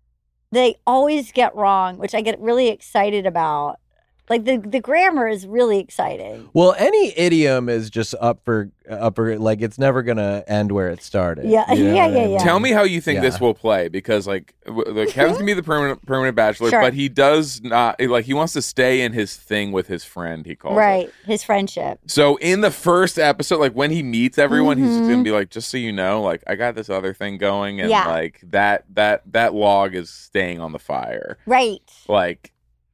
they always get wrong, which I get really excited about. Like the, the grammar is really exciting. Well, any idiom is just up for up for like it's never gonna end where it started. Yeah, You know yeah, what I yeah, mean? yeah. Tell me how you think Yeah. this will play, because like, w- like Kevin's gonna be the permanent permanent bachelor, Sure. but he does not like he wants to stay in his thing with his friend. He calls it. Right. His friendship. So in the first episode, like when he meets everyone, he's just Mhm. gonna be like, just so you know, like I got this other thing going, and Yeah. like that that that log is staying on the fire. Right. Like,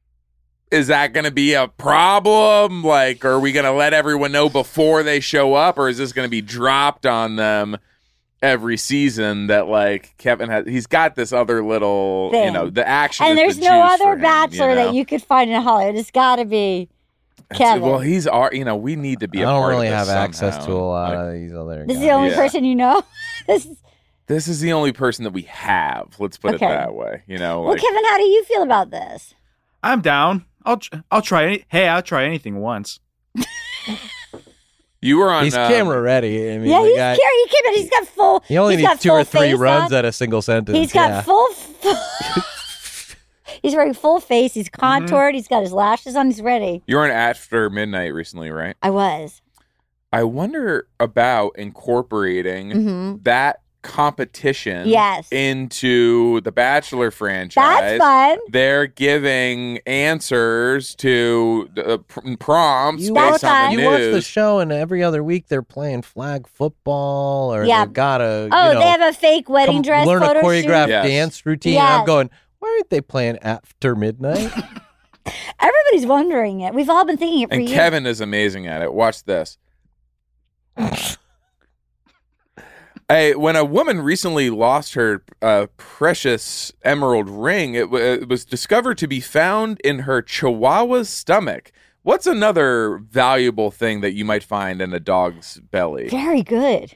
is that gonna be a problem? Like, are we gonna let everyone know before they show up, or is this gonna be dropped on them every season that like Kevin has? He's got this other little, you Thing. know, the action. And is there's the no juice for other him, bachelor you know? that you could find in Hollywood. It's got to be Kevin. Well, he's our. You know, we need to be. I a don't part really of have this access somehow. to a lot Like, of these other This is guys. the only Yeah. person you know. This is This is the only person that we have. Let's put Okay. it that way. You know, Well, like, Kevin, how do you feel about this? I'm down. I'll tr- I'll try any. Hey, I'll try anything once. you were on He's um, camera ready. I mean, yeah, the he's guy, Gary. He came in. He's got full. he only he's got needs two or full three face runs on. at a single sentence. He's got yeah. full. He's wearing full face. He's Mm-hmm. contoured. He's got his lashes on. He's ready. You were on After Midnight recently, right? I was. I wonder about incorporating hmm that competition Yes. into the Bachelor franchise. That's fun. They're giving answers to uh, pr- prompts You based watch, on the you watch news. the show, and every other week they're playing flag football, or Yeah. they've got a Oh, you know, they have a fake wedding come dress learn photo a choreographed shoot. Yes. dance routine. And I'm Yes. going, why aren't they playing After Midnight? Everybody's wondering it. We've all been thinking it for and years. Kevin is amazing at it. Watch this. Hey, when a woman recently lost her uh, precious emerald ring, it, w- it was discovered to be found in her chihuahua's stomach. What's another valuable thing that you might find in a dog's belly? Very good.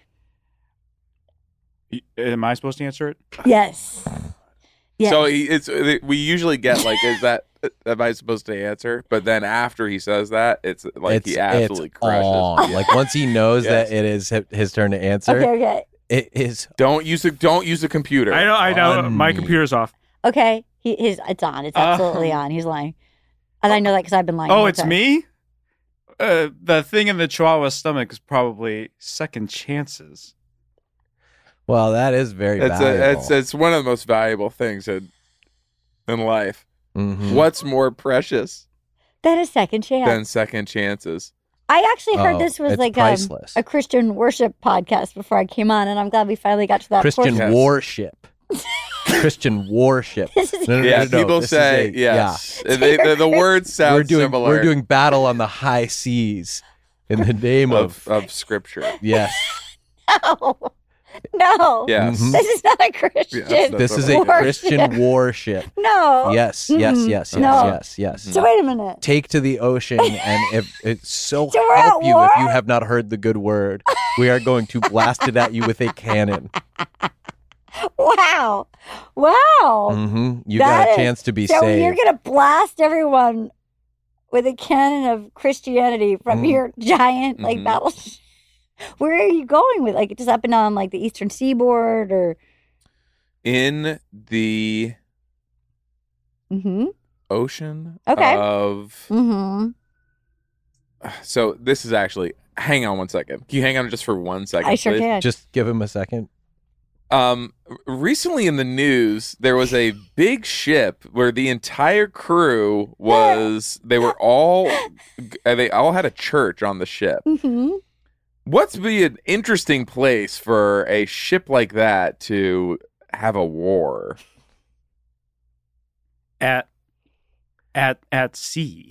Y- Am I supposed to answer it? Yes. Yes. So he, it's we usually get like, is that am I supposed to answer? But then after he says that, it's like it's, he absolutely it's crushes. on. Like once he knows Yes. that it is hi- his turn to answer, okay, okay. it is. Don't use a don't use a computer. I know. I know. My Funny. computer's off. Okay. He, his, it's on. It's Uh, absolutely on. He's lying. And I know that because I've been lying. the Oh, whole it's time. me. Uh, the thing in the Chihuahua's stomach is probably second chances. Well, that is very It's a, valuable. it's it's one of the most valuable things in in life. Mhm. What's more precious That is second chance. than second chances? I actually heard Oh, this was it's like um, priceless. a Christian worship podcast before I came on, and I'm glad we finally got to that Christian portion. Yes. warship. Christian warship. This is- No, no, Yeah, no, no, people this is say a- yes. They- the, the words sound We're doing similar. we're doing battle on the high seas in the name of, of, of scripture. yes. No. No. Yes. Mhm. This is not a Christian. Yes, that's This is what a it Warship. Christian warship. No. Yes, yes, Mm-mm. yes, yes, No. yes, yes. So wait a minute. Take to the ocean, and if it's so So we're at help you war? if you have not heard the good word, we are going to blast it at you with a cannon. Wow. Wow. hmm You That got a is- chance to be So saved. you're gonna blast everyone with a cannon of Christianity from Mm. your giant like Mhm. battleship. Where are you going with like just up and down like the eastern seaboard or? In the Mm-hmm. ocean Okay. of Mm-hmm. so this is actually hang on one second. Can you hang on just for one second? I sure please? can. Just give him a second. Um, recently in the news, there was a big ship where the entire crew was, they were all, uh, they all had a church on the ship. Mm-hmm. What's be an interesting place for a ship like that to have a war? At at at sea.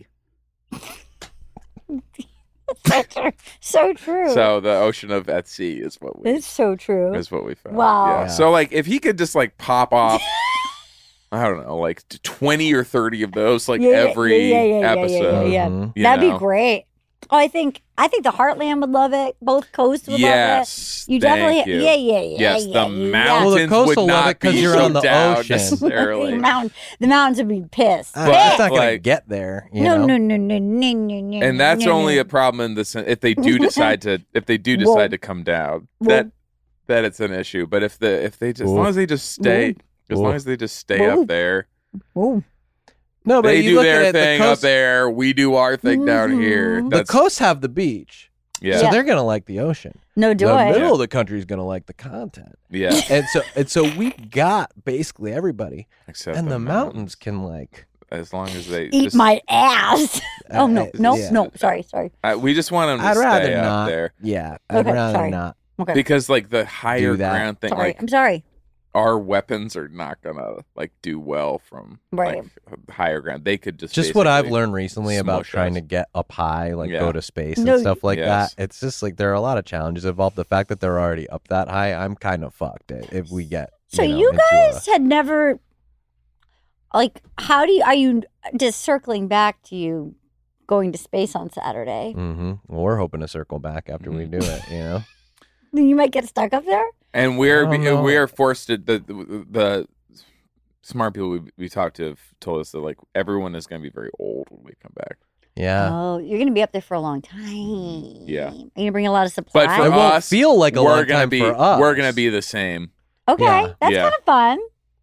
So true. So true. So the ocean of at sea is what we, it's so true. is what we found. Wow. Yeah. Yeah. So like, if he could just like pop off, I don't know, like twenty or thirty of those, like Yeah, yeah, every yeah, yeah, yeah, yeah, yeah, episode. yeah. Mhm. you That'd know? be great. Oh, I think I think the Heartland would love it. Both coasts would love Yes. it. You thank definitely, you. yeah, yeah, yeah. Yes, yeah, the yeah. mountains Well, the coast would will love not it 'cause be you're so on the down ocean. necessarily. the, mountain, the mountains would be pissed. Uh, Pissed. it's not going to Like- get there. You no, know? no, no, no, no, no, no. And that's no, only no. a problem in the sen- if they do decide to if they do decide Well- to come down. well- that that it's an issue. But if the if they just as Well- long as they just stay as well- long as they just stay well- up there, Ooh. No, but they you do look their at it, thing the up coast, there. We do our thing down here. Mhm. The That's, coasts have the beach. yeah, So Yeah. they're going to like the ocean. No The joy. middle of the country is going to like the content. yeah. And so and so we got basically everybody. Except And the mountains can like as long as they Eat just, my ass. uh, oh no, uh, no, yeah. no. Sorry, sorry. I, we just want them to I'd stay rather up not. there Yeah, I'd Okay, rather sorry. not. Okay, because like the higher Do that. ground thing, sorry. like I'm sorry. our weapons are not gonna like do well from Right. like higher ground. They could just Just what I've basically- learned recently about smush trying us. to get up high, like Yeah. go to space and No, stuff like Yes. that. It's just like there are a lot of challenges involved. The fact that they're already up that high, I'm kind of fucked i- if we get. So you, know, you into guys a- had never, like, how do you? Are you just circling back to you going to space on Saturday? Mhm. Well, we're hoping to circle back after we do it. You know. You might get stuck up there. And we're I don't know. we are forced to the the, the smart people we, we talked to have told us that like everyone is going to be very old when we come back. Yeah. Oh, you're going to be up there for a long time. Yeah. Are you going to bring a lot of supplies? But for It won't us, feel like a we're long gonna time be for us. we're gonna be the same. okay, Yeah. that's Yeah. kind of fun.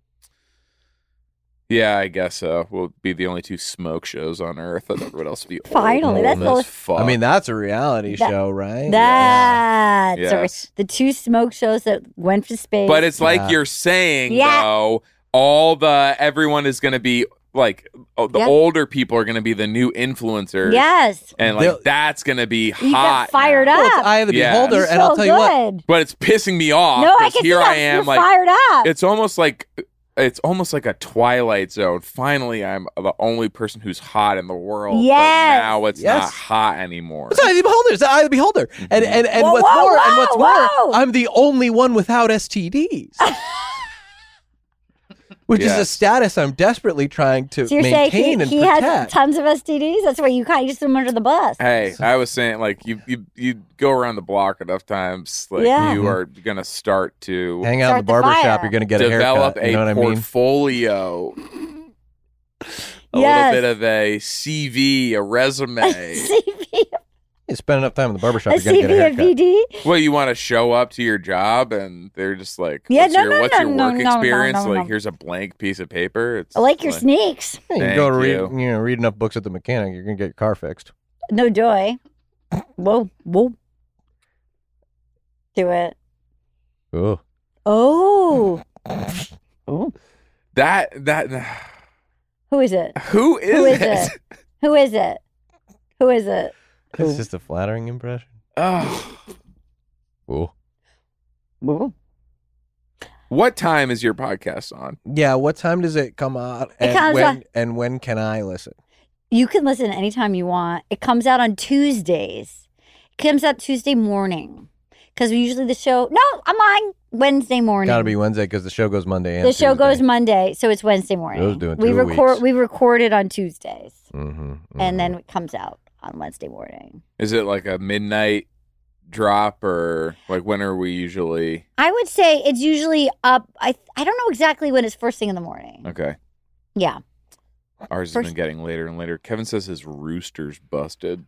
Yeah, I guess so. We'll be the only two smoke shows on Earth, and everyone else will be Finally, old that's as all- fuck. I mean, that's a reality That- show, right? That's Yes. the two smoke shows that went to space. but it's like Yeah. you're saying Yeah. though, all the everyone is going to be like oh, the Yeah. older people are going to be the new influencers. yes, and like They'll- that's going to be you hot. got fired now. up. Well, it's Eye of the Yeah. Beholder, You're and I'll so tell you what. good. But it's pissing me off. No, I 'cause can here see I that. am, You're like fired up. it's almost like it's almost like a Twilight Zone. Finally, I'm the only person who's hot in the world. Yes. But now it's Yes. not hot anymore. It's Eye of the Beholder. It's the Eye of the Beholder. And and, and Whoa, what's whoa, more, and whoa, what's whoa. more, I'm the only one without S T Ds. Which is a Yes. status I'm desperately trying to So you're saying maintain he, and he protect. has tons of S T Ds? That's why you kind of just threw him under the bus. Hey, I was saying like you you you go around the block enough times, like Yeah. you are gonna start to Hang out in Start the the barber fire. shop, you're going to get a develop haircut. You know what a I mean? portfolio. A Yes. little bit of a C V, a resume. C V, You spend enough time in the barber shop, a you're going to C get a V, a haircut. V D? Well, you want to show up to your job, and they're just like, Yeah, "What's no, your no, what's no, your no, work no, no, experience?" no, like, no. here's a blank piece of paper. It's I like your like, sneaks. Yeah, you Thank go to read, you. you know, read enough books at the mechanic, you're going to get your car fixed. No joy. Whoa, whoa. Do it. Oh. Oh. Oh. that that. Who is it? Who is, Who is it? it? Who is it? Who is it? It's just a flattering impression. Oh. Oh. Ooh. What time is your podcast on? Yeah, what time does it come out? And comes when on- and when can I listen? You can listen anytime you want. It comes out on Tuesdays. It comes out Tuesday morning. Because usually the show, no, I'm on Wednesday morning. Gotta be Wednesday because the show goes Monday and The show Tuesday. goes Monday, so it's Wednesday morning. Those doing we two record. weeks. We record it on Tuesdays, Mm-hmm, and then it comes out on Wednesday morning. Is it like a midnight drop, or like when are we usually? I would say it's usually up. I I don't know exactly when it's first thing in the morning. Okay, Yeah. ours has First- been getting later and later. Kevin says his rooster's busted.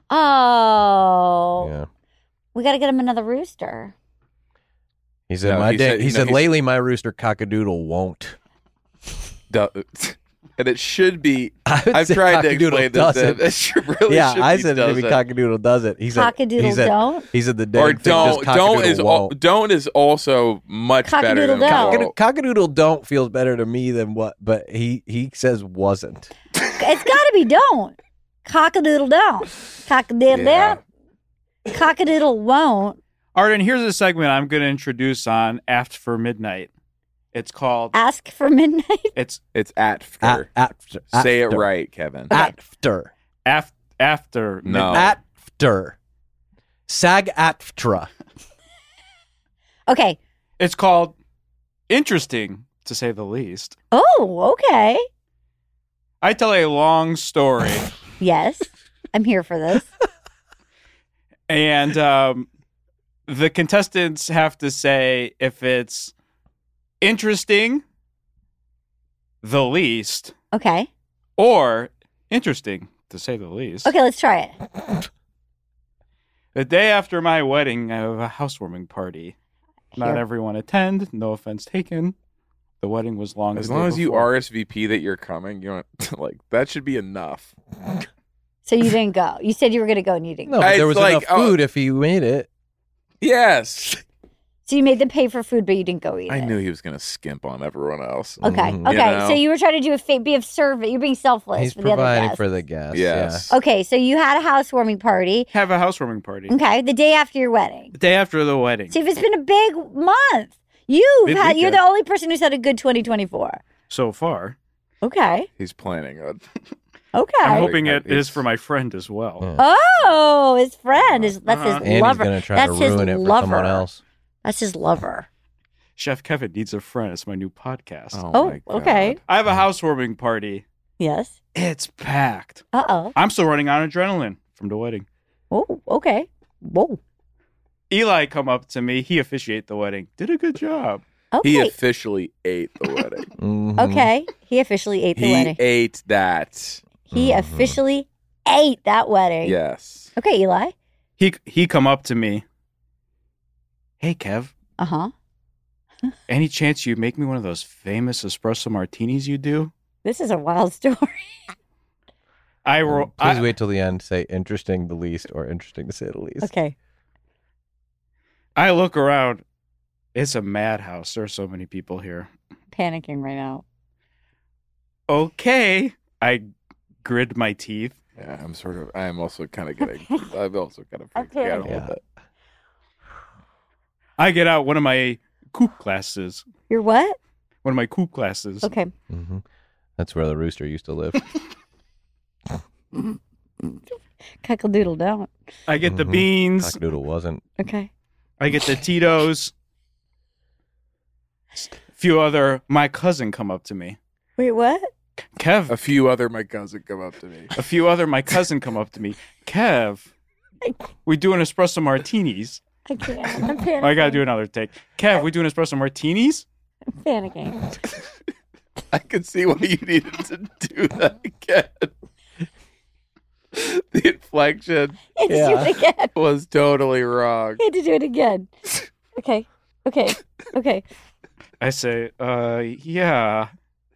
Oh, yeah. we got to get him another rooster. He said No, my he day. said- he no, said he- lately my rooster cockadoodle won't. Du- and it should be. I would I've say tried to cockadoodle explain this. To doesn't. him. It should really yeah, should I be said maybe doesn't. cockadoodle does it. He said he Cockadoodle said, don't. He said the Or dang thing don't just don't cockadoodle is al- won't. don't is also much better than Cockadoodle don't. won't. Cockadoo- Cockadoodle don't feels better to me than what, but he he says wasn't. It's got to be don't. Cockadoodle don't. Cockadoodle Yeah. don't. Cockadoodle won't. Arden, here's a segment I'm going to introduce on Aft for Midnight. It's called. Ask for midnight. It's It's after. A- after, Say it after. right, Kevin. After. af- after. No. midnight. After. SAG AFTRA. Okay. It's called Interesting, to say the least. Oh, okay. I tell a long story, Yes, I'm here for this. and um, the contestants have to say if it's interesting, the least, Okay. or interesting, to say the least. Okay, let's try it. The day after my wedding, I have a housewarming party. Not Here. everyone attend. No offense taken. The wedding was long. As the long day as you before. R S V P that you're coming, you don't like that should be enough. So you didn't go. You said you were going to go and you didn't No, go. but It's there was like, enough oh- food if he made it. Yes. So you made them pay for food, but you didn't go eat I it. knew he was gonna skimp on everyone else. Okay. Mhm. Okay. You know? So you were trying to do a fa- be of service. You're being selfless He's for the other providing guests. for the guests. Yes. Okay. So you had a housewarming party. have a housewarming party. Okay. The day after your wedding. The day after the wedding. See, if it's been a big month, you've Big had. You're weekend. the only person who's had a good twenty twenty-four. So far, Okay. He's planning on. Okay. I'm hope- hoping it It's- is for my friend as well. Yeah. Oh, his friend is that's Uh-huh. his And he's lover. going to try that's to ruin his it for lover. someone else. That's his lover. Chef Kevin needs a friend. It's my new podcast. Oh, Oh, my God. okay. I have a housewarming party. Yes. It's packed. Uh oh. I'm still running on adrenaline from the wedding. Oh, okay. Whoa. Eli come up to me. He officiated the wedding. Did a good job. Okay. He officially ate the wedding. Mhm. Okay. He officially ate the he wedding. ate that. He Mhm. officially ate that wedding. Yes. Okay, Eli. He he come up to me. Hey, Kev. Uh huh. Any chance you make me one of those famous espresso martinis you do? This is a wild story. I ro- Please I, wait till the end. Say interesting the least or interesting to say the least. Okay. I look around. It's a madhouse. There are so many people here. Panicking right now. Okay. I grit my teeth. Yeah, I'm sort of. I am also kind of getting. I'm also kind of I'm freaking out a panicking. little bit. I get out one of my coupe glasses. You're what? One of my coupe glasses. Okay. hmm That's where the rooster used to live. Cuckle-doodle don't. I get the Mhm. beans. Cock-doodle wasn't. Okay. I get the Tito's. A few other. My cousin come up to me. Wait, what? Kev. A few other my cousin come up to me. A few other. My cousin come up to me. Kev. We doing espresso martinis. I can't. I'm panicking. Oh, I gotta do another take. Kev, we doing espresso martinis? I'm panicking. I could see why you needed to do that again. The inflection You had to Yeah. do it again. was totally wrong. You had to do it again. Okay. Okay. Okay. I say, uh, yeah.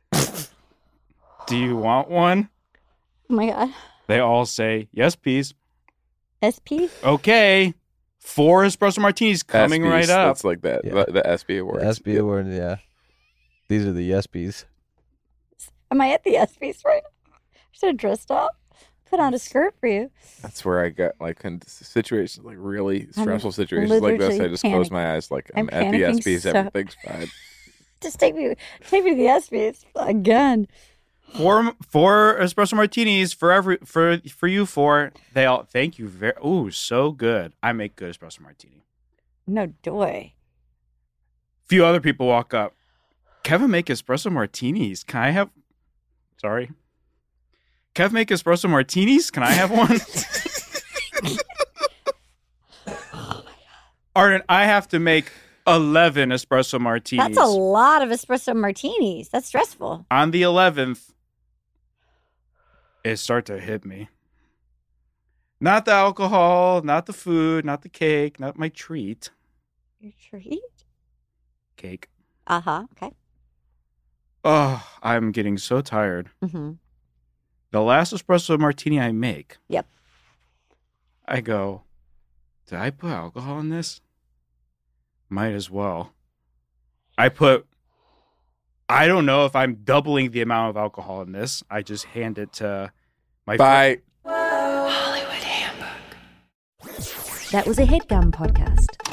Do you want one? Oh my God. They all say, yes, please. S P? Okay. Four espresso martinis coming S Bs, right up. That's like that. Yeah. The, the S B awards. The S B award, yeah. These are the Yespies. Am I at the S Ps right now? Should have dressed up. Put on a skirt for you. That's where I got like in situations, like really I'm stressful situations like this. I literally just close panicking. my eyes, like I'm, I'm at the panicking S Bs. so- Everything's fine. Just take me, take me to the S Ps again. Four four espresso martinis for every for for you four. They all thank you very. Ooh, so good. I make good espresso martini. No joy. Few other people walk up. Kevin make espresso martinis. Can I have? Sorry. Kev make espresso martinis. Can I have one? Arden, I have to make eleven espresso martinis. That's a lot of espresso martinis. That's stressful. On the eleventh, it start to hit me. Not the alcohol, not the food, not the cake, not my treat. Your treat? Cake. Uh huh. Okay. Oh, I'm getting so tired. Mm-hmm. The last espresso martini I make. Yep. I go, did I put alcohol in this? Might as well. I put, I don't know if I'm doubling the amount of alcohol in this. I just hand it to my Bye. That was a HeadGum podcast.